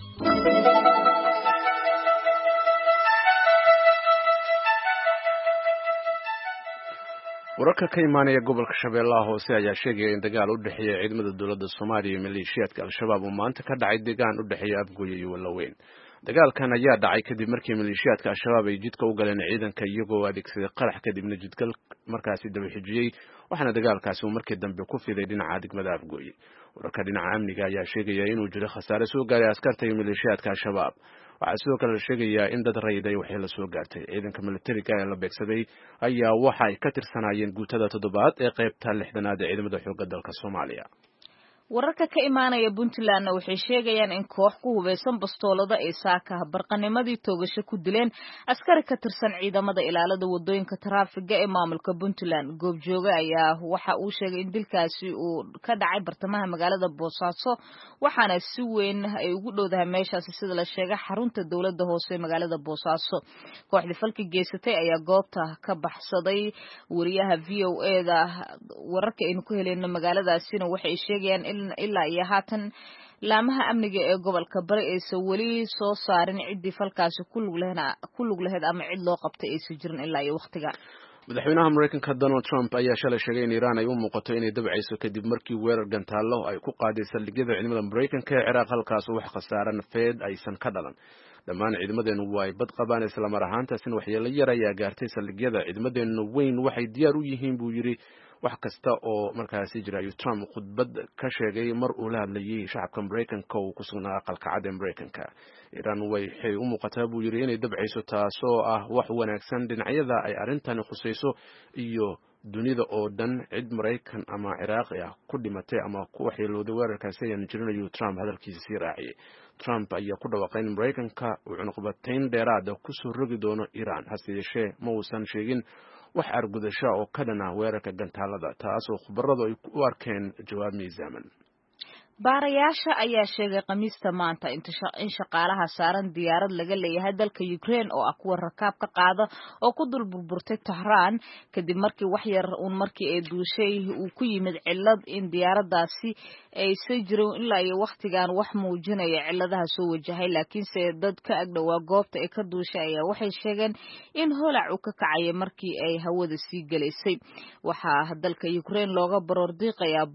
wararka ka imaanaya gobolka Shabeellaha Hoose ayaa sheegaya in dagaal u dhaxeeya ciidamada dawladda Soomaaliya iyo maleeshiyadka Al-Shabaab uu maanta ka dhacay deegaan u dhaxeeya Afgooye iyo Walaweyn. dagaalkan ayaa dhacay kadib markii maleeshiyadka Al-Shabaab ay jidka u galeen ciidanka iyagoo adeegsaday qarax kadibna jidgal markaasi daba xijiyay, waxaana dagaalkaasi uu markii dambe ku fiday dhinaca degmada Afgooye. wararka dhinaca amniga ayaa sheegaya inuu jiro khasaare soo gaaray askarta iyo maleeshiyadka Al-Shabaab. waxaa sidoo kale la sheegayaa in dad rayid ay waxay la soo gaartay. ciidanka militariga ee la beegsaday ayaa waxa ay ka tirsanaayeen guutada 7aad ee qaybta 6aad ee ciidamada xoogga dalka Soomaaliya.
wararka ka imaanaya Puntland waxay sheegayaan in koox ku hubeysan bastoolada ay saaka barqanimadii toogasho ku dileen askari ka tirsan ciidamada ilaalada wadooyinka taraafiga ee maamulka Puntland. goobjooge ayaa waxa uu sheegay in dilkaasi uu ka dhacay bartamaha magaalada Boosaaso, waxaana si weyn ay ugu dhowdahay meeshaasi sida la sheegay xarunta dawladda hoose ee magaalada Boosaaso. kooxdii falka geysatay ayaa goobta ka baxsaday. wariyaha VOA-da wararka aynu ku helayno magaaladaasina waxay sheegayaan ilaa iyo haatan laamaha amniga ee gobolka bari aysan weli soo saarin ciddii falkaasi ku lug lahayd ama cid loo qabtay aysan jirin ilaa iyo waqtiga.
madaxweynaha Mareykanka Donald Trump ayaa shalay sheegay in Iran ay u muuqato inay dabcayso kadib markii weerar gantaalo ay ku qaaday saldhigyada ciidamada Mareykanka ee Ciraaq, halkaas wax khasaare nafeed aysan ka dhalan. dhammaan ciidamadeenu way bad qabaan, isla mar ahaantaasina waxyeello yar ayaa gaartay saldhigyada. ciidamadeenu weyn waxay diyaar u yihiin buu yiri wax kasta oo markaasi jira. Trump khudbad ka sheegay mar uu la hadlayay shacabka Mareykanka oo ku sugnaa aqalka cad ee Mareykanka. Iran waxay u muuqataa buu yiri inay dabcayso, taasoo ah wax wanaagsan dhinacyada ay arintani khusayso iyo dunida oo dhan. cid Mareykan ama Ciraaqi ah ku dhimatay ama ku waxyeelooday weerarkaasi ayaan jirin, ayuu Trump hadalkiisa sii raaciyay. Trump ayaa ku dhawaaqay in Mareykanka uu cunaqabatayn dheeraad ah ku soo rogi doono Iran, hase yeeshee ma uusan sheegin wax argudasho oo ka dhan ah weerarka gantaalada, taasoo khubaradu ay u arkeen jawaab miisaaman.
baarayaasha ayaa sheegay Khamiista maanta in shaqaalaha saaran diyaarad laga leeyahay dalka Ukraine oo ah kuwa rakaab ka qaada oo ku dul burburtay Tehran kadib markii wax yar markii ay duushay uu ku yimid cilad in diyaaradaasi ay soo jireen ilaa iyo waqtigan wax muujinaya ciladaha soo wajahay. laakiinse dad ka agdhawaa goobta ay ka duushay ayaa waxay sheegeen in holac uu ka kacay markii ay hawada sii galeysay. waxaa dalka Ukraine looga baroor diiqayaa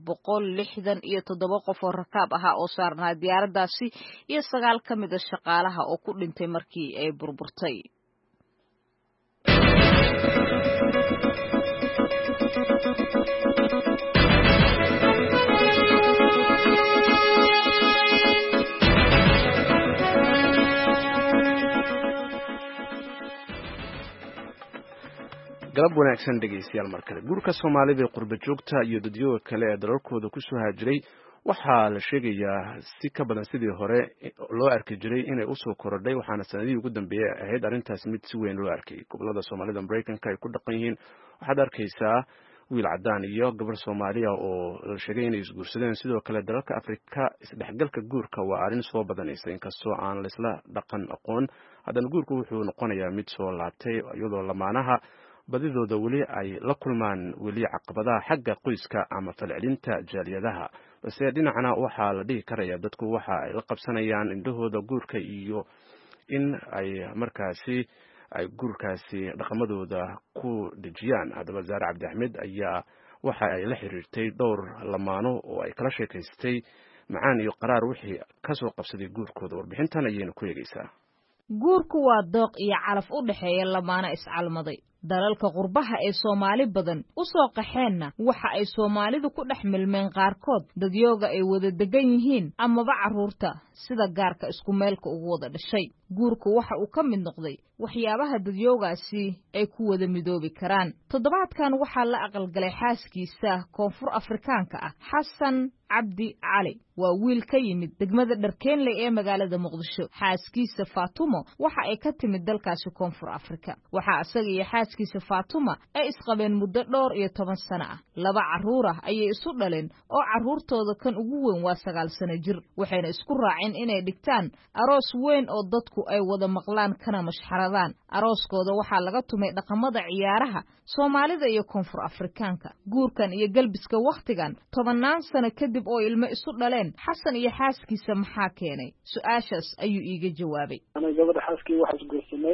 167 qof rakaab ahaa oo saarnaa diyaaradaasi iyo 9 ka mid ah shaqaalaha oo ku dhintay markii ay burburtay.
galab wanaagsan dhegeystayaal mar kale. guurka Soomaalida ee qurba joogta iyo dadyoga kale ee dalalkooda ku soo haajiray waxaa la sheegayaa si ka badan sidii hore loo arki jiray inay u soo korodhay, waxaana sanadihii ugu dambeeyay ahayd arrintaas mid si weyn loo arkay. gobolada Soomaalida Mareykanka ay ku dhaqan yihiin waxaad arkaysaa wiil cadaan iyo gabar Soomaaliya oo la sheegay inay isguursadeen. sidoo kale dalalka Afrika isdhexgalka guurka waa arrin soo badanaysa, inkastoo aan la isla dhaqan aqoon. haddana guurku wuxuu noqonayaa mid soo laabtay iyadoo lamaanaha badidooda weli ay la kulmaan weli caqabadaha xagga qoyska ama falcelinta jaaliyadaha. balse dhinacna waxaa la dhihi karaya dadku waxa ay la qabsanayaan indhahooda guurka iyo in ay markaasi ay guurkaasi dhaqamadooda ku dhejiyaan. haddaba Zaare Cabdi Axmed ayaa waxa ay la xiriirtay dhowr lamaano oo ay kala sheekaystay macaan iyo qaraar wixii ka soo qabsaday guurkooda. warbixintan ayayna ku eegaysaa.
guurku waa dooq iyo calaf u dhaxeeya lamaano iscalmaday. dalalka qurbaha ee Soomaali badan u soo qaxeenna waxa ay Soomaalidu ku dhex milmeen qaarkood dadyooga ay wada degan yihiin amaba carruurta sida gaarka isku meelka ugu wada dhashay. guurku waxa uu ka mid noqday waxyaabaha dadyoogaasi ay ku wada midoobi karaan. toddobaadkan waxaa la aqalgalay xaaskiisa Koonfur Afrikaanka ah Xasan Cabdi Cali. waa wiil ka yimid degmada Dharkeenley ee magaalada Muqdisho. xaaskiisa Faatumo waxa ay ka timid dalkaasi Koonfur Afrika. waxa asaga iyo xaaskiisa Faatuma ay isqabeen muddo 12 sano ah. 2 carruur ah ayay isu dhaleen oo carruurtooda kan ugu weyn waa 9 sano jir. waxayna isku raaceen inay dhigtaan aroos weyn oo dadku ay wada maqlaan kana mashxaradaan. arooskooda waxaa laga tumay dhaqamada ciyaaraha Soomaalida iyo Koonfur Afrikaanka. guurkan iyo galbiska waqtigan 10 sano kadib oo ilmo isu dhaleen Xasan iyo xaaskiisa maxaa keenay? su'aashaas ayuu iiga jawaabay.
ana gabadha xaaskii waxa isguursanay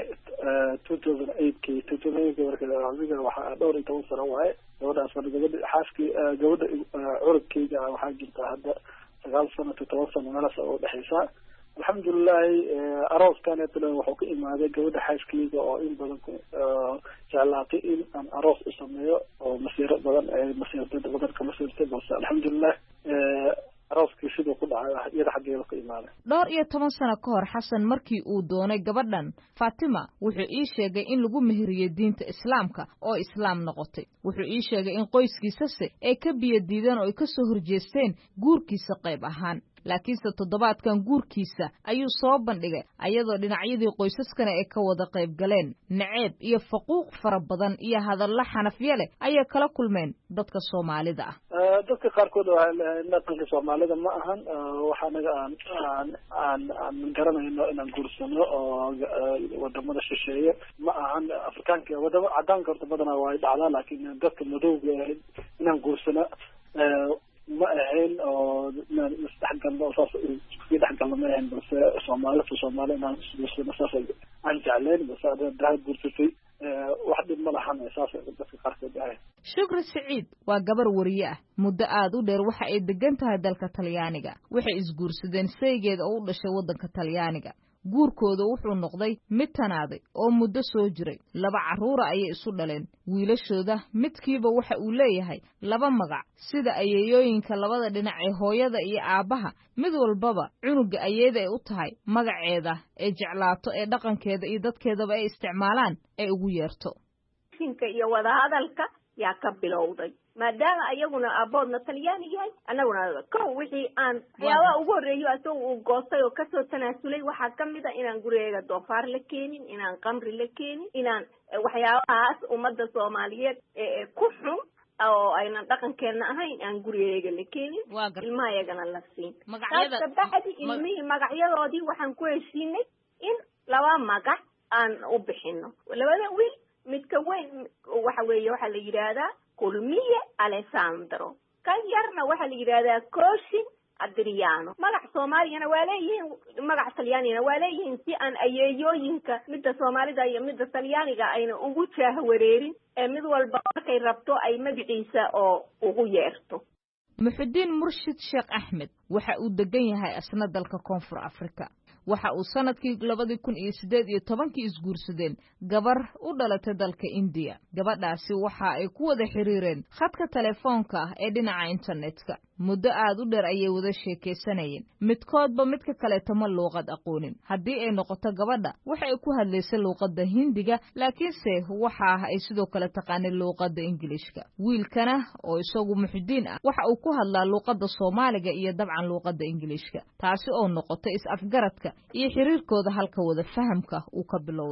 2008 markii waxa 12 sano waaye. gabadhaas gabadha xaaskii gabadha urubkeyga waxa jirta hadda 9 sano 10 sano meelaas oo dhaxaysa. alxamdulillah arooskan wuxuu ka imaaday gabadha xaaskeyga oo in badan jeclaatay in aan aroos u sameeyo oo masiiro badan ka masiirtay. balse alxamdulillah arooskii sidoo ku dhacay iyada xaggeeda ka imaaday.
12 sano ka hor Xasan markii uu doonay gabadhan Fatima wuxuu ii sheegay in lagu meheriyay diinta Islaamka oo Islaam noqotay. wuxuu ii sheegay in qoyskiisase ay ka biyo diideen oo ay ka soo horjeesteen guurkiisa qayb ahaan. laakiinse toddobaadkan guurkiisa ayuu soo bandhigay ayadoo dhinacyadii qoysaskana ay ka wada qayb galeen. naceeb iyo faquuq fara badan iyo hadallo xanafyo leh ayay kala kulmeen dadka Soomaalida ah.
dadka qaarkood dhaqanka Soomaalida ma ahan waxa naga aan garanayno inaan guursano oo wadamada shisheeye ma ahan. Afrikaanka wadamo cadaanka horta badanaa waa dhacdaa laakiin dadka madowga inaan guursano ma ahayn oo isdhexgalno saas isku dhexgalno ma ahayn. balse Soomaali inaan guursano saas aan jecleen balse hadda guursatay wax dhib ma lahan saas dadka qaarkood ahayn.
Shukri Saciid waa gabar wariye ah muddo aad u dheer waxa ay degan tahay dalka Talyaaniga. waxay isguursadeen saygeeda oo u dhashay wadanka Talyaaniga. guurkooda wuxuu noqday mid tanaaday oo muddo soo jiray. 2 carruur ayay isu dhaleen. wiilashooda midkiiba waxa uu leeyahay 2 magac sida ayeeyooyinka labada dhinac ee hooyada iyo aabaha. mid walbaba cunuga ayeeda ay u tahay magaceeda ee jeclaato ee dhaqankeeda iyo dadkeedaba ay isticmaalaan ay ugu yeerto.
iyo wada hadalka yaa ka bilowday maadaama ayaguna aaboodna Talyaani yahay anaguna wixii aan waxyaaba ugu horeeyo asoo uu goostay oo kasoo tanaasulay waxaa kamid ah inaan gurigeega doofaar la keenin, inaan qamri la keenin, inaan waxyaabahaas ummadda Soomaaliyeed ku xun oo aynan dhaqankeena ahayn aan gurigeega la keenin, ilmaha iyagana la siin. Bacdi ilmihii magacyadoodii waxaan ku heshiinay in 2 magac aan u bixino. labada wiil midka weyn waxa la yiraahdaa Kulmiye Alessandro. kan yarna waxa la yiraahdaa Coshin Adriano. magac Soomaaliyana waa leeyihiin, magac Talyaanina waa leeyihiin si aan ayeeyooyinka midda Soomaalida iyo midda Talyaaniga ayna ugu jahwareerin ee mid walba markay rabto ay magaciisa oo ugu yeerto.
Muxudiin Murshid Sheekh Axmed waxa uu degan yahay asna dalka Koonfur Afrika. waxa uu sanadkii 2018 isguursadeen gabar u dhalatay dalka India. gabadhaasi waxa ay ku wada xiriireen khadka telefoonka ee dhinaca internetka. muddo aad u dheer ayay wada sheekeysanayeen. midkoodba midka kale tama luuqad aqoonin. haddii ay noqoto gabadha waxa ay ku hadlaysay luuqadda Hindiga laakiinse waxa ay sidoo kale taqaanay luuqadda Ingiriiska. wiilkana oo isagu Muxudiin ah waxa uu ku hadlaa luuqadda Soomaaliga iyo dabcan luuqadda Ingiriiska. taasi oo noqotay is afgaradka iyo xiriirkooda halka wada fahamka uu ka bilowday.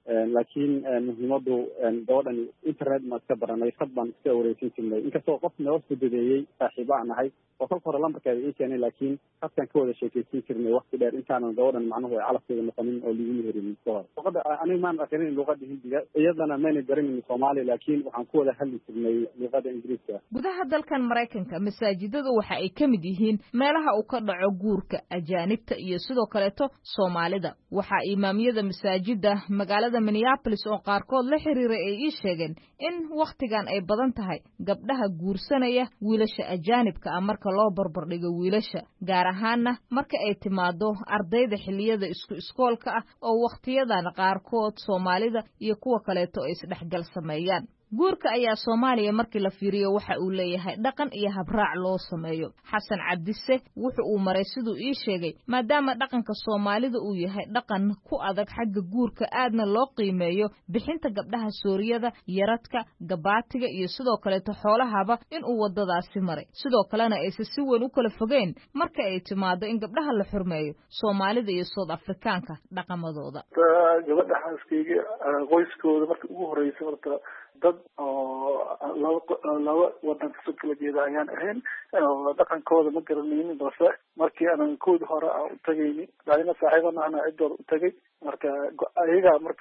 laakiin muhiimadu gabadhan internet ma iska baranay sad baan iska wareysan jirnay inkastoo qof noo fududeeyey saaxiibo aan ahay oo kolka hore lambarkeeda ii keenay laakiin hadkaan ka wada sheekeysan jirnay wakti dheer intaanan gabadhan macnuhu ay calafkeeda noqonin oo liguma herinin kahor luqada aniga maan aqrinin luqada hindiga iyadana mayna garanin soomaali laakiin waxaan ku wada hadli jirnay luqada ingiriiska.
gudaha dalkan maraykanka masaajidadu waxa ay ka mid yihiin meelaha uu ka dhaco guurka ajaanibta iyo sidoo kaleeto soomaalida. waxaa imaamiyada masaajida magaalada Minneapolis oo qaarkood la xiriiray ay ii sheegeen in wakhtigan ay badan tahay gabdhaha guursanaya wiilasha ajaanibka ah marka loo barbardhigo wiilasha, gaar ahaanna marka ay timaado ardayda xilliyada isku iskoolka ah oo wakhtiyadan qaarkood soomaalida iyo kuwa kaleeto ay isdhexgal sameeyaan. guurka ayaa Soomaaliya markii la fiiriyo waxa uu leeyahay dhaqan iyo habraac loo sameeyo. Xasan Cabdise wuxuu uu maray sidoo ii sheegay maadaama dhaqanka Soomaalida uu yahay dhaqan ku adag xagga guurka aadna loo qiimeeyo bixinta gabdhaha Sooriyada, yaradka, gabaatiga iyo sidoo kale xoolahaba in uu wadadaasi maray. sidoo kalena ay si weyn u kala fogeen marka ay timaado in gabdhaha la xurmeeyo Soomaalida iyo South Afrikaanka dhaqamadooda.
gabadha xaaskeyga qoyskooda markii ugu horeysay horta dad oo laba wadan kasoo kala jeeda ayaan ahayn dhaqankooda ma garanaynin balse markii aanan koodi hore aan u tagayni daadina saaxiibana ana ciddooda u tagay marka ayagaa marka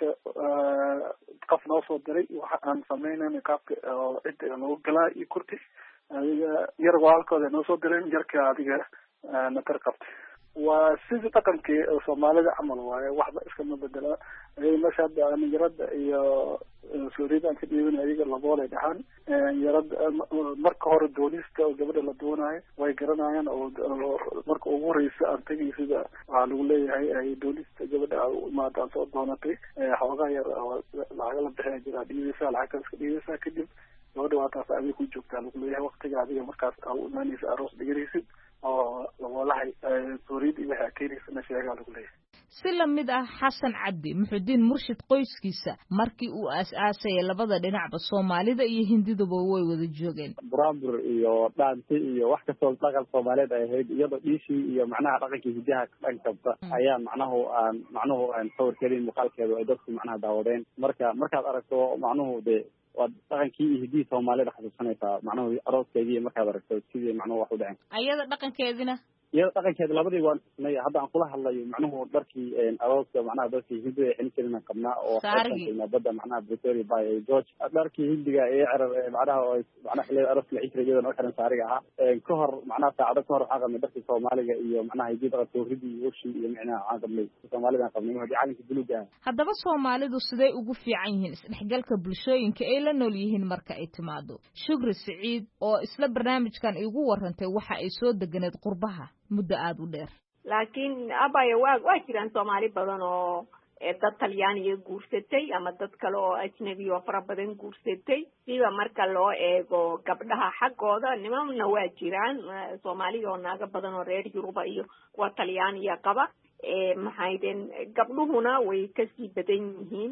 qof noo soo diray waxa aan sameynayna qaabka cidda lagu galaa iyo kurti adiga yar walaalkooda noo soo direen yarka adiga natar qabtay waa sidii dhaqankii Soomaalida camal waaye waxba iskama bedela meesha hadda yarada iyo Sooriyada aan ka dhiibin ayaga labooda dhahan yarada marka hore doonista oo gabadha la doonayo way garanayaan oo marka ugu horeysa aan tagay sida waxa lagu leeyahay ay doonista gabadha maadaama soo doonatay xoogaa yar lacag la bixin jira dhiibisa lacag iska dhiibisa kadib gabadha waa taas adiga ku joogtaa lagu leeyahay waqtiga adiga markaas aad u imaanaysa aroos dhiganaysid oo labolahay Sooriyada iyo waxa keenaysa sheegaa lagu leeyahay.
si la mid ah Xasan Cabdi Muxudiin Murshid qoyskiisa markii uu aasaasay labada dhinacba Soomaalida iyo Hindiduba way wada joogeen.
Buraanbur iyo dhaanti iyo wax kastoo dhaqan Soomaaliyeed ay ahayd iyadoo dhiishii iyo macnaha dhaqankii hidaha dhankabta ayaa macnuhu aan sawir kelin muuqaalkeedu ay dadku macnaha daawadeen markaad aragto macnuhu de waa dhaqankii iyo hidii Soomaalida xasuusanaysa macnuhu arooskeedii markaad aragto sidii macnuhu wax u dhacay ayada dhaqankeedina labadii waan isnay hadda aan kula hadlayo macnuhu dharkii arooska macnaha dharkii hindiga xilin jirina qabnaa oo badda macnaha Victoria Bay George dharkii hindiga ee cirar macnaha xilliga arooska la xiray iyadoo xiran saariga ah ka hor macnaha saacado ka hor waxaa qabnay dharkii Soomaaliga iyo macnaha hidida Sooriyada iyo Ushi iyo macnaha aan qabnay Soomaalida aan qabnay hadii calanka buluuga ah. haddaba Soomaalidu sidee ugu fiican yihiin isdhexgalka bulshooyinka ay la nool yihiin marka ay timaado. Shukri Saciid oo isla barnaamijkan igu warantay waxa ay soo deganeed qurbaha muddo aad u dheer.
laakiin abaya waa jiraan Soomaali badan oo dad Talyaaniga guursatay ama dad kale oo ajnabi oo fara badan guursatay siba marka loo eego gabdhaha xaqooda nimanna waa jiraan Soomaaliga oo naaga badan oo reer Yurub iyo kuwa Talyaaniga qaba maxaydeen gabdhuhuna way kasii badan yihiin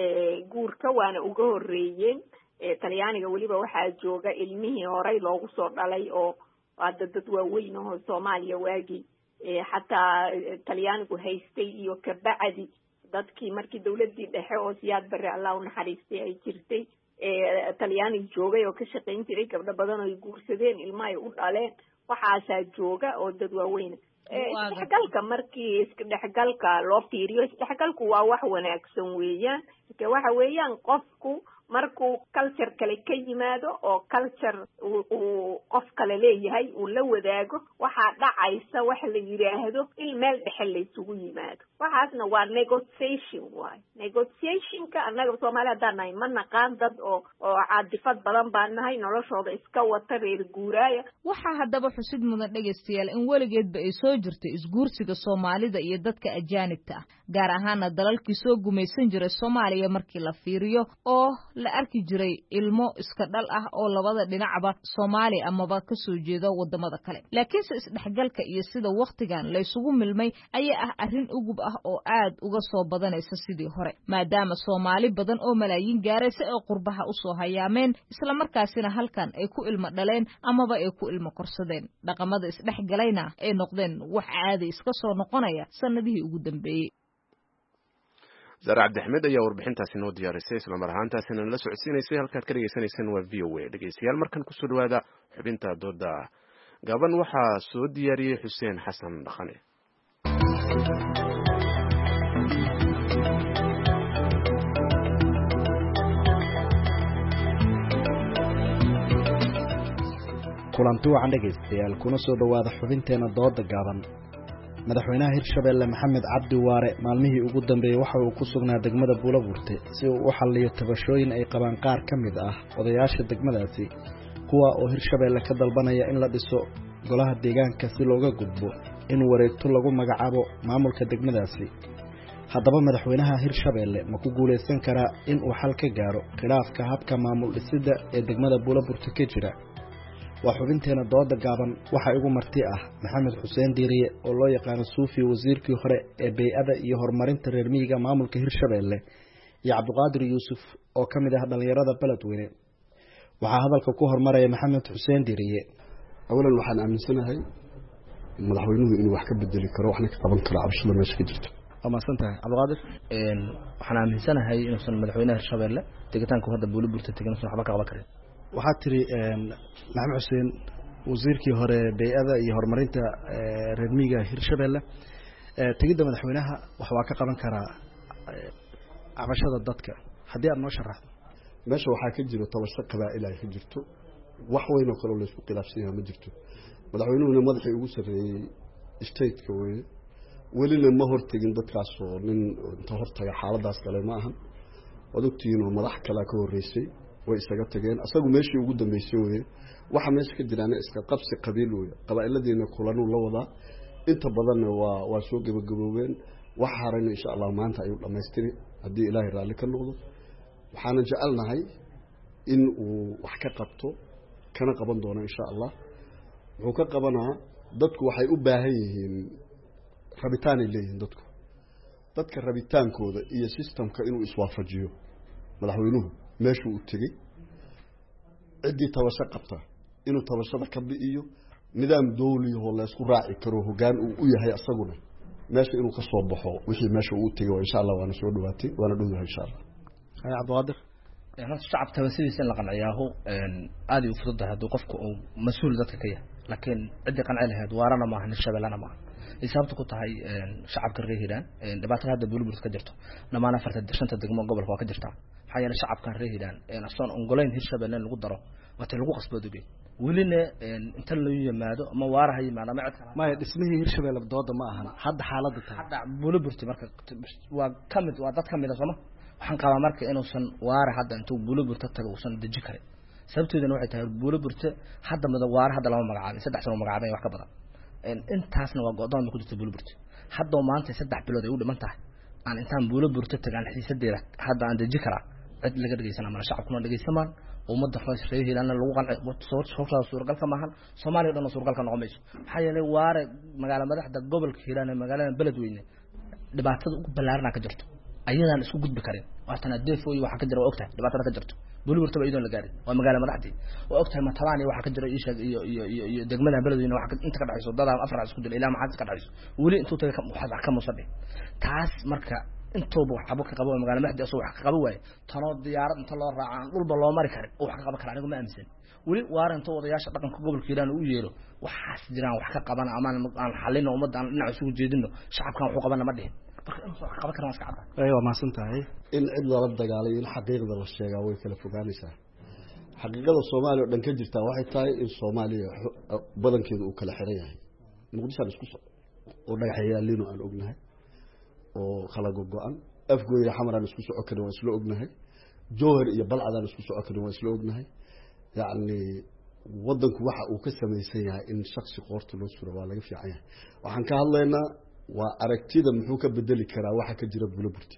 guurka waana uga horeeyeen Talyaaniga waliba waxaa jooga ilmihii horey loogu soo dhalay oo hadda dad waaweyn oo Soomaaliya waagi xataa Talyaanigu haystay iyo ka bacdi dadkii markii dawladii dhexe oo Siyaad Barre Allah u naxariistay ay jirtay Talyaaniga joogay oo ka shaqayn jiray gabdho badan oo ay guursadeen ilmo ay u dhaleen waxaasaa jooga oo dad waaweyn isdhexgalka markii isdhexgalka loo fiiriyo isdhexgalku waa wax wanaagsan weeyaan waxa weeyaan qofku markuu culture kale ka yimaado oo culture uu qof kale leeyahay uu la wadaago waxaa dhacaysa wax la yiraahdo in meel dhexe la isugu yimaado waxaasna waa negotiationka annaga Soomaaliya hadaan ma naqaan dad oo caadifad badan baan nahay noloshooda iska wata reer guuraaya.
waxaa haddaba xusid mudan dhegaystayaal in weligeedba ay soo jirtay isguursiga Soomaalida iyo dadka ajaanibta ah gaar ahaana dalalkii soo gumaysan jiray Soomaaliya markii la fiiriyo oo la arki jiray ilmo iska dhal ah oo labada dhinacba Soomaali amaba ka soo jeedo wadamada kale. laakiin isdhexgalka iyo sida waqtigan la isugu milmay ayaa ah arrin ugub ah oo aad uga soo badanaysa sidii hore maadaama Soomaali badan oo malaayiin gaaraysa ee qurbaha u soo hayaameen isla markaasina halkan ay ku ilmo dhaleen amaba ay ku ilmo korsadeen dhaqamada isdhexgalayna ay noqdeen wax caadi iska soo noqonaya sanadihii ugu dambeeyay.
Zara Cabdixmed ayaa warbixintaasi noo diyaarisay isla mar ahaantaasina la socodsiinaysay halkaad ka dhegeysaneysaan waa VOA dhegeystayaal markan kusoo dhawaada xubinta dooda gaban waxaa soo diyaariyey Xuseen Xasan Dhaqane.
kulanti wacan dhegeystayaal kuna soo dhawaada xubinteena dooda gaaban. madaxweynaha Hirshabelle Maxamed Cabdi Waare maalmihii ugu dambeeyay waxa uu ku sugnaa degmada Buulaburte si uu u xalliyo tabashooyin ay qabaan qaar ka mid ah odayaasha degmadaasi kuwa oo Hirshabelle ka dalbanaya in la dhiso golaha deegaanka si looga gudbo in wareegto lagu magacaabo maamulka degmadaasi. haddaba madaxweynaha Hirshabelle ma ku guuleysan karaa in uu xal ka gaaro khilaafka habka maamul dhisidda ee degmada Buulaburte ka jira? waa xubinteena dooda gaaban waxa igu marti ah Maxamed Xuseen Diiriye oo loo yaqaan Suufi wasiirkii hore ee bay'ada iyo horumarinta reer miyiga maamulka Hirshabelle iyo Cabdiqaadir Yuusuf oo kamid ah dhalinyarada Beledweyne. waxaa hadalka ku hormaraya Maxamed Xuseen Diiriye.
awalan waxaan aaminsanahay madaxweynuhu inuu wax ka bedeli karo waxna ka qaban karo cabashada meesha ka jirto.
amasantahay Cabdiqaadir.
waxaan aaminsanahay inuusan madaxweynaha Hirshabelle tegitaanku hadda Buulaburte tegin waxba ka qaban karin.
waxaad tiri Maxamed Xuseen wasiirkii hore bay'ada iyo horumarinta reer miyiga Hirshabelle tegida madaxweynaha wax waa ka qaban karaa cabashada dadka haddii aad noo sharaxdo.
meesha waxaa ka jiro tabasho qabaa'il ay ka jirto wax weyn oo kale la isku khilaafsan yahay ma jirto. madaxweynuhuna madaxii ugu sarreeyay state-ka weeye welina ma hortegin dadkaas oo nin inta hortaga xaaladaas kale ma ahan. waad ogtihiin oo madax kale ka horreysay way isaga tageen asagu meeshii ugu dambeysay weeye waxa meesha ka jiraan iska qabsi qabiil weeye qabaa'iladeena kulanu la wadaa inta badan waa soo gabagaboobeen wax harayna insha Allah maanta ayuu dhameystiri haddii Ilaahay raalli ka noqdo. waxaan jecelnahay in uu wax ka qabto kana qaban doono insha Allah. wuxuu ka qabanaa dadku waxay u baahan yihiin rabitaan ay leeyihiin dadka rabitaankooda iyo systemka inuu iswaafajiyo. madaxweynuhu meeshuu u tegey ciddii tabasho qabta inuu tabashada ka bi'iyo nidaam dawliyahoo la isku raaci karo hoggaan uu u yahay asaguna meesha inuu ka soo baxo wixii meesha uu tegey insha Allah waana soo dhawaatay waana dhowdahay insha Allah.
Cabdiqaadir.
horta shacabka tabashadiisa in la qanciyaho aad u fududahay hadduu qofku uu mas-uul dadka ka yahay laakiin ciddii qanci lahayd Waarana maaha Hirshabellena maaha. sababta ku tahay shacabka reer Hiiraan dhibaatada hadda Buulaburte ka jirto dhammaan 4 degmo gobolka waa ka jirtaa. maxaa yeelay shacabka reer Hiiraan asoon ongolayn Hirshabelle lagu daro wata lagu qasbadugay welina inta la yimaado ama Waara ha yimaado ma cid kale
ma dhismihii Hirshabelle dooda ma ahan hadda xaaladda tahay
hadda Buulaburte marka waa kamid waa dad kamid ah Soomaa waxaan qabaa marka inuusan Waara hadda intuu Buulaburte tago uusan deji karin. sababteeduna waxay tahay Buulaburte hadda Waara hadda lama magacaabin 3 sano magacaabay wax ka badan intaasna waa go'doon ku jirta Buulaburte hadda maanta 3 bilood ay u dhiman tahay aan intaan Buulaburte tagaan xiisadeeda hadda aan deji karaa cid laga dhageysan ama shacabkuna dhageysamaan ummadda reer Hiiraan lagu qancay suuragalka maahan Soomaaliya dhan suuragalka noqomayso. maxaa yeelay Waare magaalo madaxda gobolka Hiiraan ee magaalada Beledweyne dhibaatada ugu ballaaran ka jirto ayadaan isku gudbi karin waatan adeef oo waxa ka jira ogtahay dhibaatada ka jirto Buulaburte ba idoon la gaarin waa magaalo madaxdii oo ogtahay Matabaan waxa ka jira iyo degmada Beledweyne waxa inta ka dhaxayso dad afar isku dil ilaa maxaa ka dhaxayso wali intuu taga ka musadhay taas marka intooba wax abo ka qabo magaalo madaxdii asoo wax ka qabo way tanoo diyaarad inta loo raacaan dhulba loo mari karin oo wax ka qaban kara anigu ma aaminsan wali Waare inta wadayaasha dhaqanka gobolka Hiiraan uu yeero waxaas jiraan wax ka qaban ama aan xalino ummadda aan dhinac isugu jeedino shacabkan wuxuu qabana ma dhihin qaban karaan iska cadda
waa maasantahay
in cid lala dagaalay in xaqiiqda la sheegaa way kala fogaanaysaa. xaqiiqada Soomaaliya oo dhan ka jirta waxay tahay in Soomaaliya badankeedu uu kala xiran yahay. Muqdisho isku soo oo dhagaxyaalino aan ognahay oo kala go'an afgooyada xamaraan isku soo okada waa isla ognahay Jowhar iyo Balcadaan isku soo okada waa isla ognahay. yacni wadanku waxa uu ka samaysan yahay in shakhsi qoorta loo suro waa laga fiican yahay. waxaan ka hadlaynaa waa aragtida muxuu ka bedeli karaa waxa ka jira Buulaburte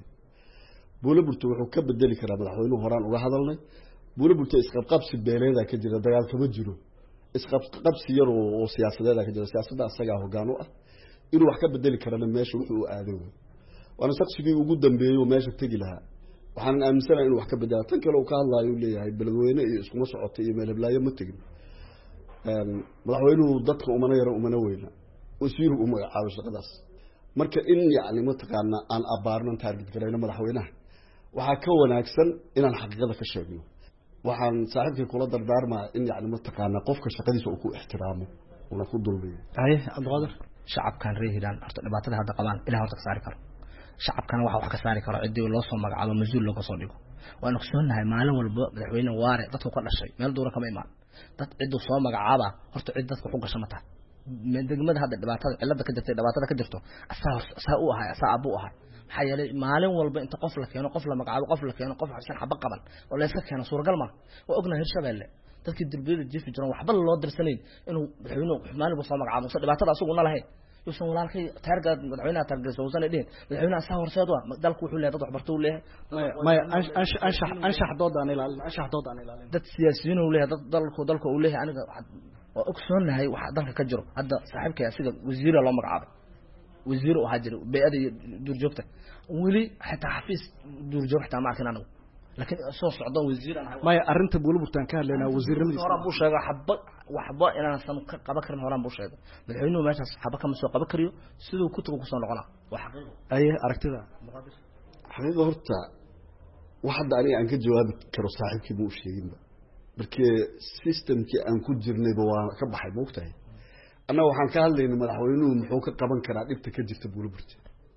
wuxuu ka bedeli karaa madaxweynuhu horaan uga hadalnay. Buulaburte isqabqabsi beeleeda ka jira dagaal kama jiro isqabqabsi yar oo siyaasadeed ka jira siyaasadda asaga hoggaan u ah inuu wax ka bedeli karana meesha wuxuu aaday waana shakhsigii ugu dambeeyay oo meesha tagi lahaa. waxaan aaminsanahay inuu wax ka bedelo tan kale uu ka hadlaayo leeyahay Beledweyne iyo iskuma socotay iyo meel heblaayo ma tagin. madaxweynuhu dadka umana yara umana weyna wasiiru u magacaabo shaqadaas marka in yani mataqaana aan abaarnan taarget garayno madaxweynaha waxaa ka wanaagsan inaan xaqiiqada ka sheegno waxaan saaxiibkay kula dardaarmaa in yani mataqaana qofka shaqadiisa uu ku ixtiraamo una ku dulmiyo
haye Cabdiqaadir shacabkan reer Hiiraan horta dhibaatada hadda qabaan ilaa horta ka saari karo shacabkana waxa wax ka saari karo cidii loo soo magacaabo masuul loo soo dhigo waan ogsoonahay maalin walba madaxweyne waare dadku ka dhashay meel duura kama imaan dad cidii soo magacaaba horta cid dadku ku gasho mata degmada hadda dhibaatada cilada ka jirto asaa u ahay asaa abu ahay maxaa yeelay maalin walba inta qof la keeno qof la magacaabo qof la keeno qof xabsan xaba qaban oo la iska keeno suuragal ma waa ognahay Hirshabeelle dadkii dirbiyada jiif jiran waxba loo dirsanayn inuu madaxweynuhu maalin walba soo magacaabo soo dhibaatada asugu na lahayn yuusan walaalkay taargad madaxweynaha taargad soo sanadeen madaxweynaha saa horseed waa dalku wuxuu leeyahay dad wax bartay leeyahay
ma anshax doodaan ilaalin
dad siyaasiyiin uu leeyahay dalku uu leeyahay aniga oo ogsoonahay waxa dalka ka jiro hadda saaxiibkay asiga wasiir loo magacaabay wasiir oo hajir beeyada duurjoogta wali xitaa xafiis duurjoogta ma arkin anigu laakiin soo socdo wasiir aan
ma arinta buulburtaan ka hadlayna wasiirnimadiisa
hore buu sheegay waxba inaan san ka qaban karin horaan buu sheegay madaxweynuhu meeshaas xaba kama soo qaban kariyo sidoo ku tago ku soo noqona waa xaqiiqo
ay aragtida
xaqiiqo horta waxa aniga aan ka jawaabi karo saaxiibkii buu sheegay markii systemkii aan ku jirnayba waa ka baxay moogtahay annaga waxaan ka hadlaynay madaxweynuhu muxuu ka qaban karaa dhibta ka jirta buulburta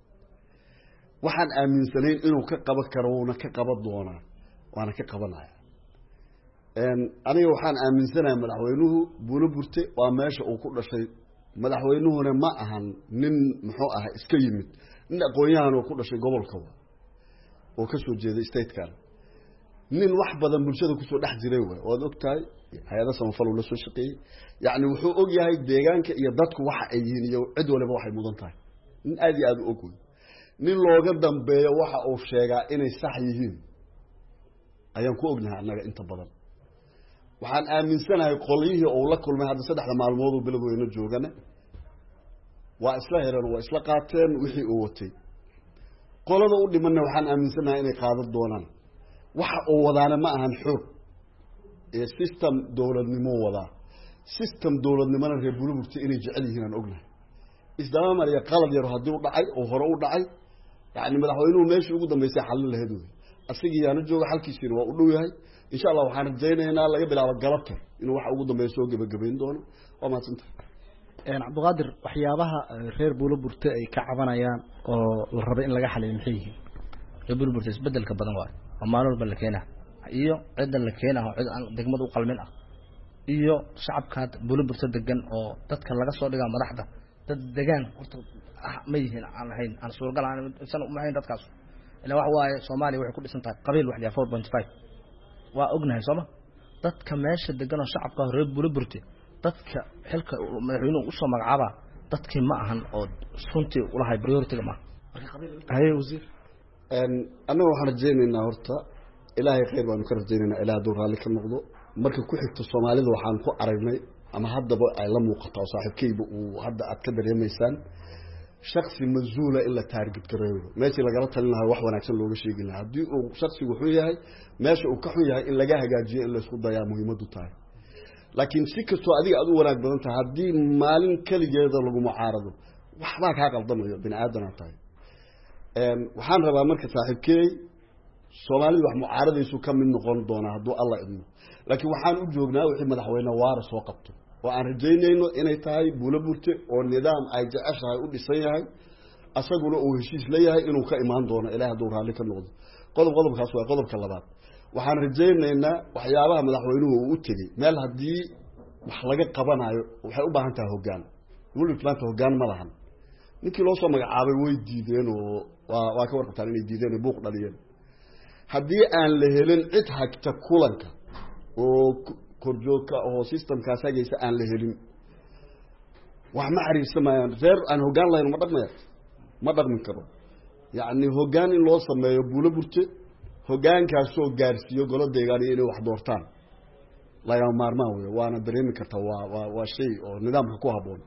waxaan aaminsanayn inuu ka qaban karo uuna ka qaban doonaa waana ka qabanaya aniga waxaan aaminsanahay madaxweynuhu buulburte waa meesha uu ku dhashay madaxweynuhuna ma ahan nin muxuu ahaa iska yimid nin aqoon-yahan oo ku dhashay gobolka oo ka soo jeeday statekan nin wax badan bulshada kusoo dhex jiray way waad ogtahay hay'ada samafal uu la soo shaqeeyay yani wuxuu og yahay deegaanka iyo dadku waxa ay yihiin iyo cid waliba waxay mudan tahay nin aad iyo aad u og nin looga dambeeyo waxa uu sheegaa inay sax yihiin ayaan ku ognahay annaga inta badan waxaan aaminsanahay qolyihii uu la kulmay hadda 3 maalmood oo biloweyna joogana waa isla heereen waa isla qaateen wixii uu watay qolada u dhimanna waxaan aaminsanahay inay qaadan doonaan waxa uu wadaana ma ahan xoog ee system dawladnimo wadaa system dawladnimona reer buulburta inay jecel yihiin aan ognahay isdaba mariya qalad yar hadii uu dhacay oo hore u dhacay yani madaxweynuhu meeshii ugu dambeysay xalin lahayd asigi yaana jooga halkiisina waa u dhow yahay insha Allah waxaan rajaynaynaa laga bilaabo galabta inuu wax ugu dambeeyo soo gabagabeyn doono waa maasanta
Cabdiqaadir waxyaabaha reer buulburta ay ka cabanayaan oo la rabo in laga xaliyo maxay yihiin
reer buulburta isbedelka badan waa maalin walba la keenaa iyo ciidan la keenaa cid aan degmada u qalmin ah iyo shacabka buulburta degan oo dadka laga soo dhigaa madaxda dad degan horta ma yihiin aan ahayn aan suuragal aan san uma ahayn dadkaas ilaa wax waaye Soomaaliya waxay ku dhisan tahay qabiil wax 4.5 waa ognahay Sooma dadka meesha degan oo shacabka reer buulburta dadka xilka madaxweynuhu u soo magacaaba dadkii ma ahan oo suntii u lahay priority ma marka qabiil
haye wasiir
annaga waxaan rajaynaynaa horta ilaahay khayr baanu ka rajaynaynaa ilaahay duu raalli ka noqdo marka ku xigto Soomaalida waxaan ku aragnay ama haddaba ay la muuqato saaxiibkayba uu hadda aad ka dareemaysaan shakhsi masuula ila target gareeyo meeshii laga talin lahaa wax wanaagsan looga sheegi lahaa hadii uu shakhsigu wuxuu yahay meesha uu ka xun yahay in laga hagaajiyo in la isku dayaa muhiimadu tahay laakiin si kastoo adiga aad u wanaag badan tahay hadii maalin kaligeeda lagu mucaarado waxba ka qaldamayo bini aadana tahay waxaan rabaa marka saaxiibkay Soomaalidu wax mucaaradaysu ka mid noqon doona haduu Allah idmo laakiin waxaan u joognaa wixii madaxweyne waara soo qabto oo aan rajaynayno inay tahay buulburte oo nidaam ay jeceshahay u dhisan yahay asaguna uu heshiis leeyahay inuu ka imaan doono ilaahay haduu raali ka noqdo qodobkaas waa qodobka labaad waxaan rajaynaynaa waxyaabaha madaxweynuhu uu u tagay meel hadii wax laga qabanayo waxay u baahan tahay hoggaan Puntland hoggaan ma lahan ninkii loo soo magacaabay way diideen oo waa ka warqabtaan inay diideen buuq dhaliyeen hadii aan la helin cid hagta kulanka oo korjoogka oo systemkaas hagaysa aan la helin wax ma xariirsamayaan reer aan hoggaan lahayn ma dhaqmin karo yani hoggaan in loo sameeyo buulburte hoggaankaas soo gaarsiiyo golo deegaan inay wax doortaan laga maarmaan weey waana dareemi kartaa waa shay oo nidaamka ku haboon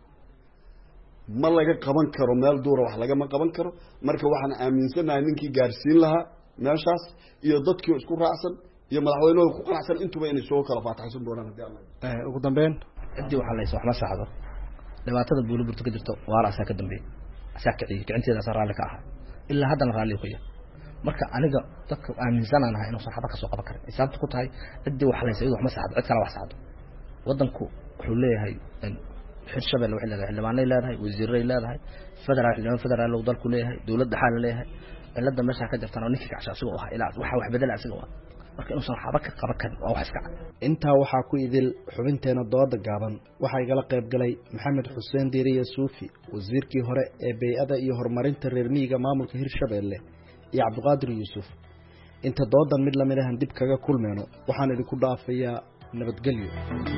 ma laga qaban karo meel duura wax laga ma qaban karo marka waxaan aaminsanahay ninkii gaarsiin lahaa meeshaas iyo dadkii isku raacsan iyo madaxweynuhu ku qanacsan intuba inay soo kala faataxsan doonaan hadii Allah
ugu dambeyn
cidii waxa la isoo wax ma saxdo dhibaatada buulburta ka jirto waara asaa ka dambeeyay asaa kicinteeda asaa raalli ka ahaa ilaa haddana raalli ku yahay marka aniga dadka aaminsanaanahay inuusan xaba ka soo qaban karin sababta ku tahay ciddii wax laysa iyadu wax ma saxdo cid kale wax saxdo waddanku wuxuu leeyahay hirshabelle waxay leedahay xildhibaanay leedahay wasiiray leedahay xildhibaan federaal uu dalku leeyahay dowladda xaal leeyahay cilada meesha ka jirtana oo ninkii kacsa asiga oo ah ilaa waxa wax bedel asiga waa marka inuusan xaba ka qaban karin waa wax iska cad
intaa waxaa ku idil xubinteena dooda gaaban waxaa igala qayb galay maxamed xuseen diiriye suufi wasiirkii hore ee bey'ada iyo horumarinta reer miyiga maamulka hirshabelle iyo cabdiqaadir yuusuf inta doodan mid lamid ahan dib kaga kulmeyno waxaan idinku dhaafayaa nabadgelyo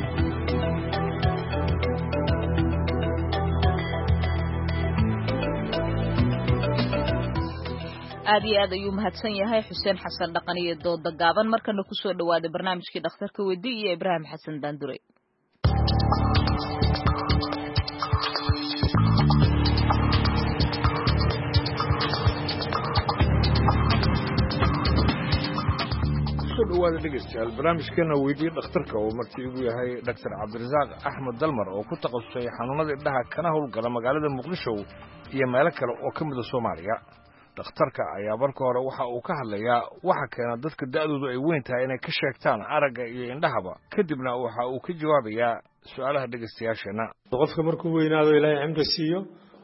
aad iyo aad ayuu mahadsan yahay xuseen xasan dhaqan iyo dooda gaaban markana ku soo dhawaaday barnaamijkii dhakhtarka weydii iyo ibraahim xasan daandure
dhawaada dhegeystayaal barnaamijkeena weydii dhakhtarka oo markii igu yahay Dr. Cabdirasaaq Axmed Dalmar oo ku takhasusay xanuunada indhaha kana howlgala magaalada Muqdisho iyo meelo kale oo ka mid ah Soomaaliya dhakhtarka ayaa marka hore waxa uu ka hadlayaa waxa keena dadka da'doodu ay weyn tahay inay ka sheegtaan aragga iyo indhahaba kadibna waxa uu ka jawaabayaa su'aalaha dhegeystayaasheena
qofka markuu weynaado ilaahay cimri siiyo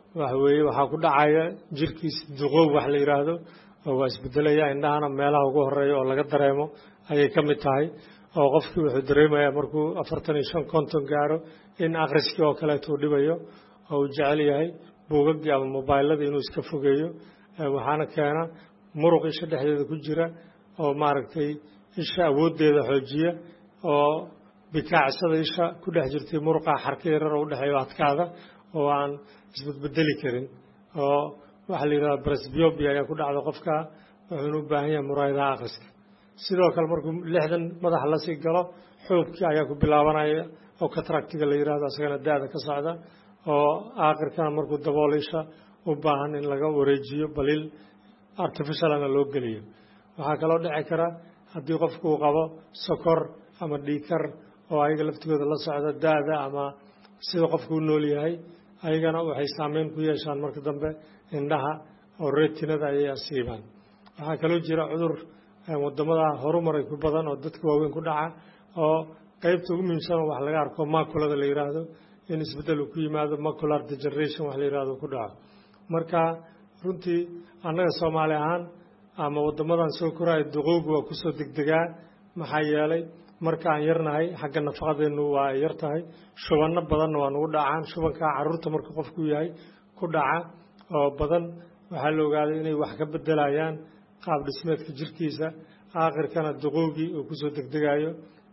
waxa ku dhacaya jirkiisa duqoob wax la yiraahdo waa isbedelaya indhahana meelaha ugu horeeya oo laga dareemo ayay ka mid tahay oo qofkii wuxuu dareemayaa markuu 45 konton gaaro in akhriskii oo kale uu dhibayo oo uu jecel yahay buugaggii ama mobaylada inuu iska fogeeyo waxaana keena muruq isha dhexdeeda ku jira oo maaragtay isha awoodeeda xoojiya oo bikaacsada isha ku dhex jirtay muruqa xarka yarar oo u dhexeeyo adkaada oo aan isbedbedeli karin oo waxa la yiraahdaa presbyopia ayaa ku dhacda qofka wuxuu u baahan yahay muraayadaha akhriska sidoo kale markuu 60 madax la sii galo xoogkii ayaa ku bilaabanaya oo cataractiga la yiraahdo asagana daada ka socda oo aakhirkana markuu daboolisha u baahan in laga wareejiyo balil artificial ana loo geliyo waxaa kaloo dhici kara haddii qofku uu qabo sokor ama dhiikar oo ayaga laftigooda la socda daada ama sida qofku u nool yahay ayagana waxay saameyn ku yeeshaan marka dambe indhaha oo retinada ayay asiibaan waxaa kaloo jira cudur wadamada horumaray ku badan oo dadka waaweyn ku dhaca oo qaybta ugu muhiimsan wax laga arko maculada la yiraahdo in isbedel ku yimaado macular degeneration wax la yiraahdo ku dhaco marka runtii annaga Soomaali ahaan ama wadamadan soo koray duqowgu waa ku soo degdegaa maxaa yeelay marka aan yarnahay xagga nafaqadeenu waa yar tahay shubanno badan waa nagu dhacaan shubanka carruurta marka qofku yahay ku dhaca oo badan waxaa la ogaaday inay wax ka bedelayaan qaab dhismeedka jirkiisa aakhirkana duqowgii uu ku soo degdegayo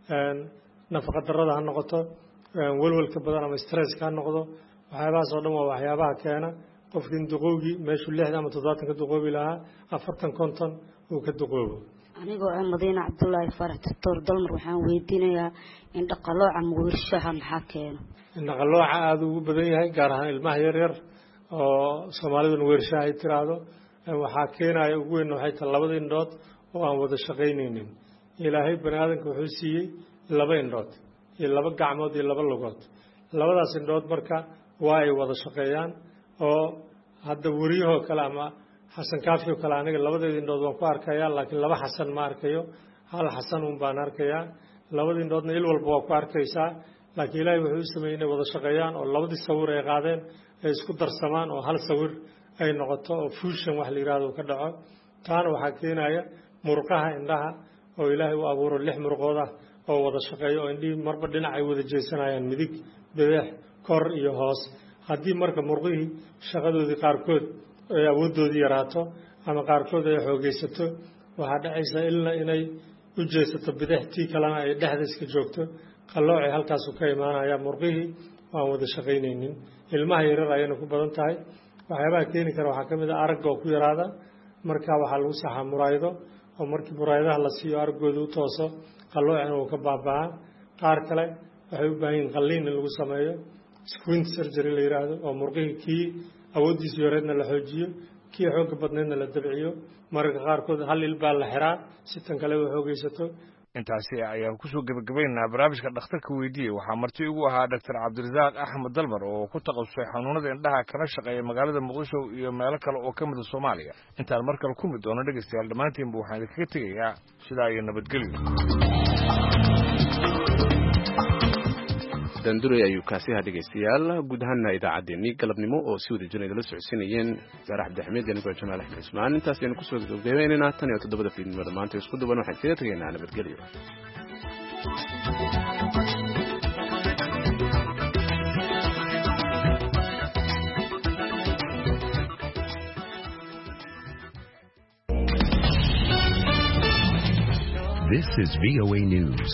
nafaqa darrada ha noqoto walwalka badan ama stresska ha noqdo waxyaabahaas oo dhan waa waxyaabaha keena qofkii duqowgii meeshuu 60 ama 70 ka duqoobi lahaa 40 konton uu ka duqoobo
anigoo ah Madiina Cabdullaahi Farax Dr. Dalmar waxaan weydiinayaa in dhaqalooca mugurshaha maxaa keeno
in dhaqalooca aad ugu badan yahay gaar ahaan ilmaha yar yar oo Soomaalidu weershaha ay tiraahdo waxaa keenaya ugu weyn waxay tahay labada indhood oo aan wada shaqaynaynin ilaahay bani'aadamka wuxuu siiyey laba indhood iyo laba gacmood iyo laba lugood labadaas indhood marka waa ay wada shaqeeyaan oo hadda wariyahoo kale ama xasan kaafi oo kale aniga labadeeda indhood waan ku arkayaa laakiin laba xasan ma arkayo hal xasan un baan arkayaa labada indhoodna il walba waa ku arkaysaa laakiin ilaahay wuxuu u sameeyey inay wada shaqeeyaan oo labadii sawir ay qaadeen ay isku darsamaan oo hal sawir ay noqoto oo fusion wax la yiraahdo ka dhaco taana waxaa keenaya murqaha indhaha oo ilaahay u abuuro 6 murqood ah oo wada shaqeeyo oo indhihii marba dhinac ay wada jeesanayaan midig bidix kor iyo hoos haddii marka murqihii shaqadoodii qaarkood ay awooddoodii yaraato ama qaarkood ay xoogaysato waxaa dhacaysa ilna inay u jeesato bidixtii kalena ay dhexda iska joogto qalloocay halkaasu ka imaanaya murqihii waan wada shaqaynaynin ilmaha yarar ayayna ku badan tahay waxyaabaha keeni kara waxaa ka mid ah aragga oo ku yaraada markaa waxaa lagu saxaa muraayado oo markii muraayadaha la siiyo araggooda u tooso qalloocina uu ka baaba'aa qaar kale waxay u baahan yihiin qalliin in lagu sameeyo squint surgery la yiraahdo oo murqihii kii awooddiisa yareedna la xoojiyo kii xoogga badneedna la dabciyo mararka qaarkood hal il baa la xiraa si tan kale u xoogaysato
intaasi ayaan kusoo gebagabaynaynaa barnaamijka dhakhtarka weydiiyey waxaa marti igu ahaa doctor cabdirasaaq axmed dalmar oo ku takhasusay xanuunada indhaha kana shaqeeya magaalada muqdisho iyo meelo kale oo ka mida soomaaliya intaan mar kale ku mid doono dhegaystayaal dhammaantiinba waxaan idinkaga tegayaa sidaa iyo nabadgelyo
dandure ayuu kaasiha dhegaystayaal guud ahaana idaacaddeenii galabnimo oo si wada jirna idala socodsiinayeen saarax abdixamiid anigoo jamaal axmed cismaan intaas aynu kusoo gabagabaynaynaa tan iyo 7 fiidnimada maanta isku duban waxaan kaga tegaynaa nabadgelyo
This is VOA News.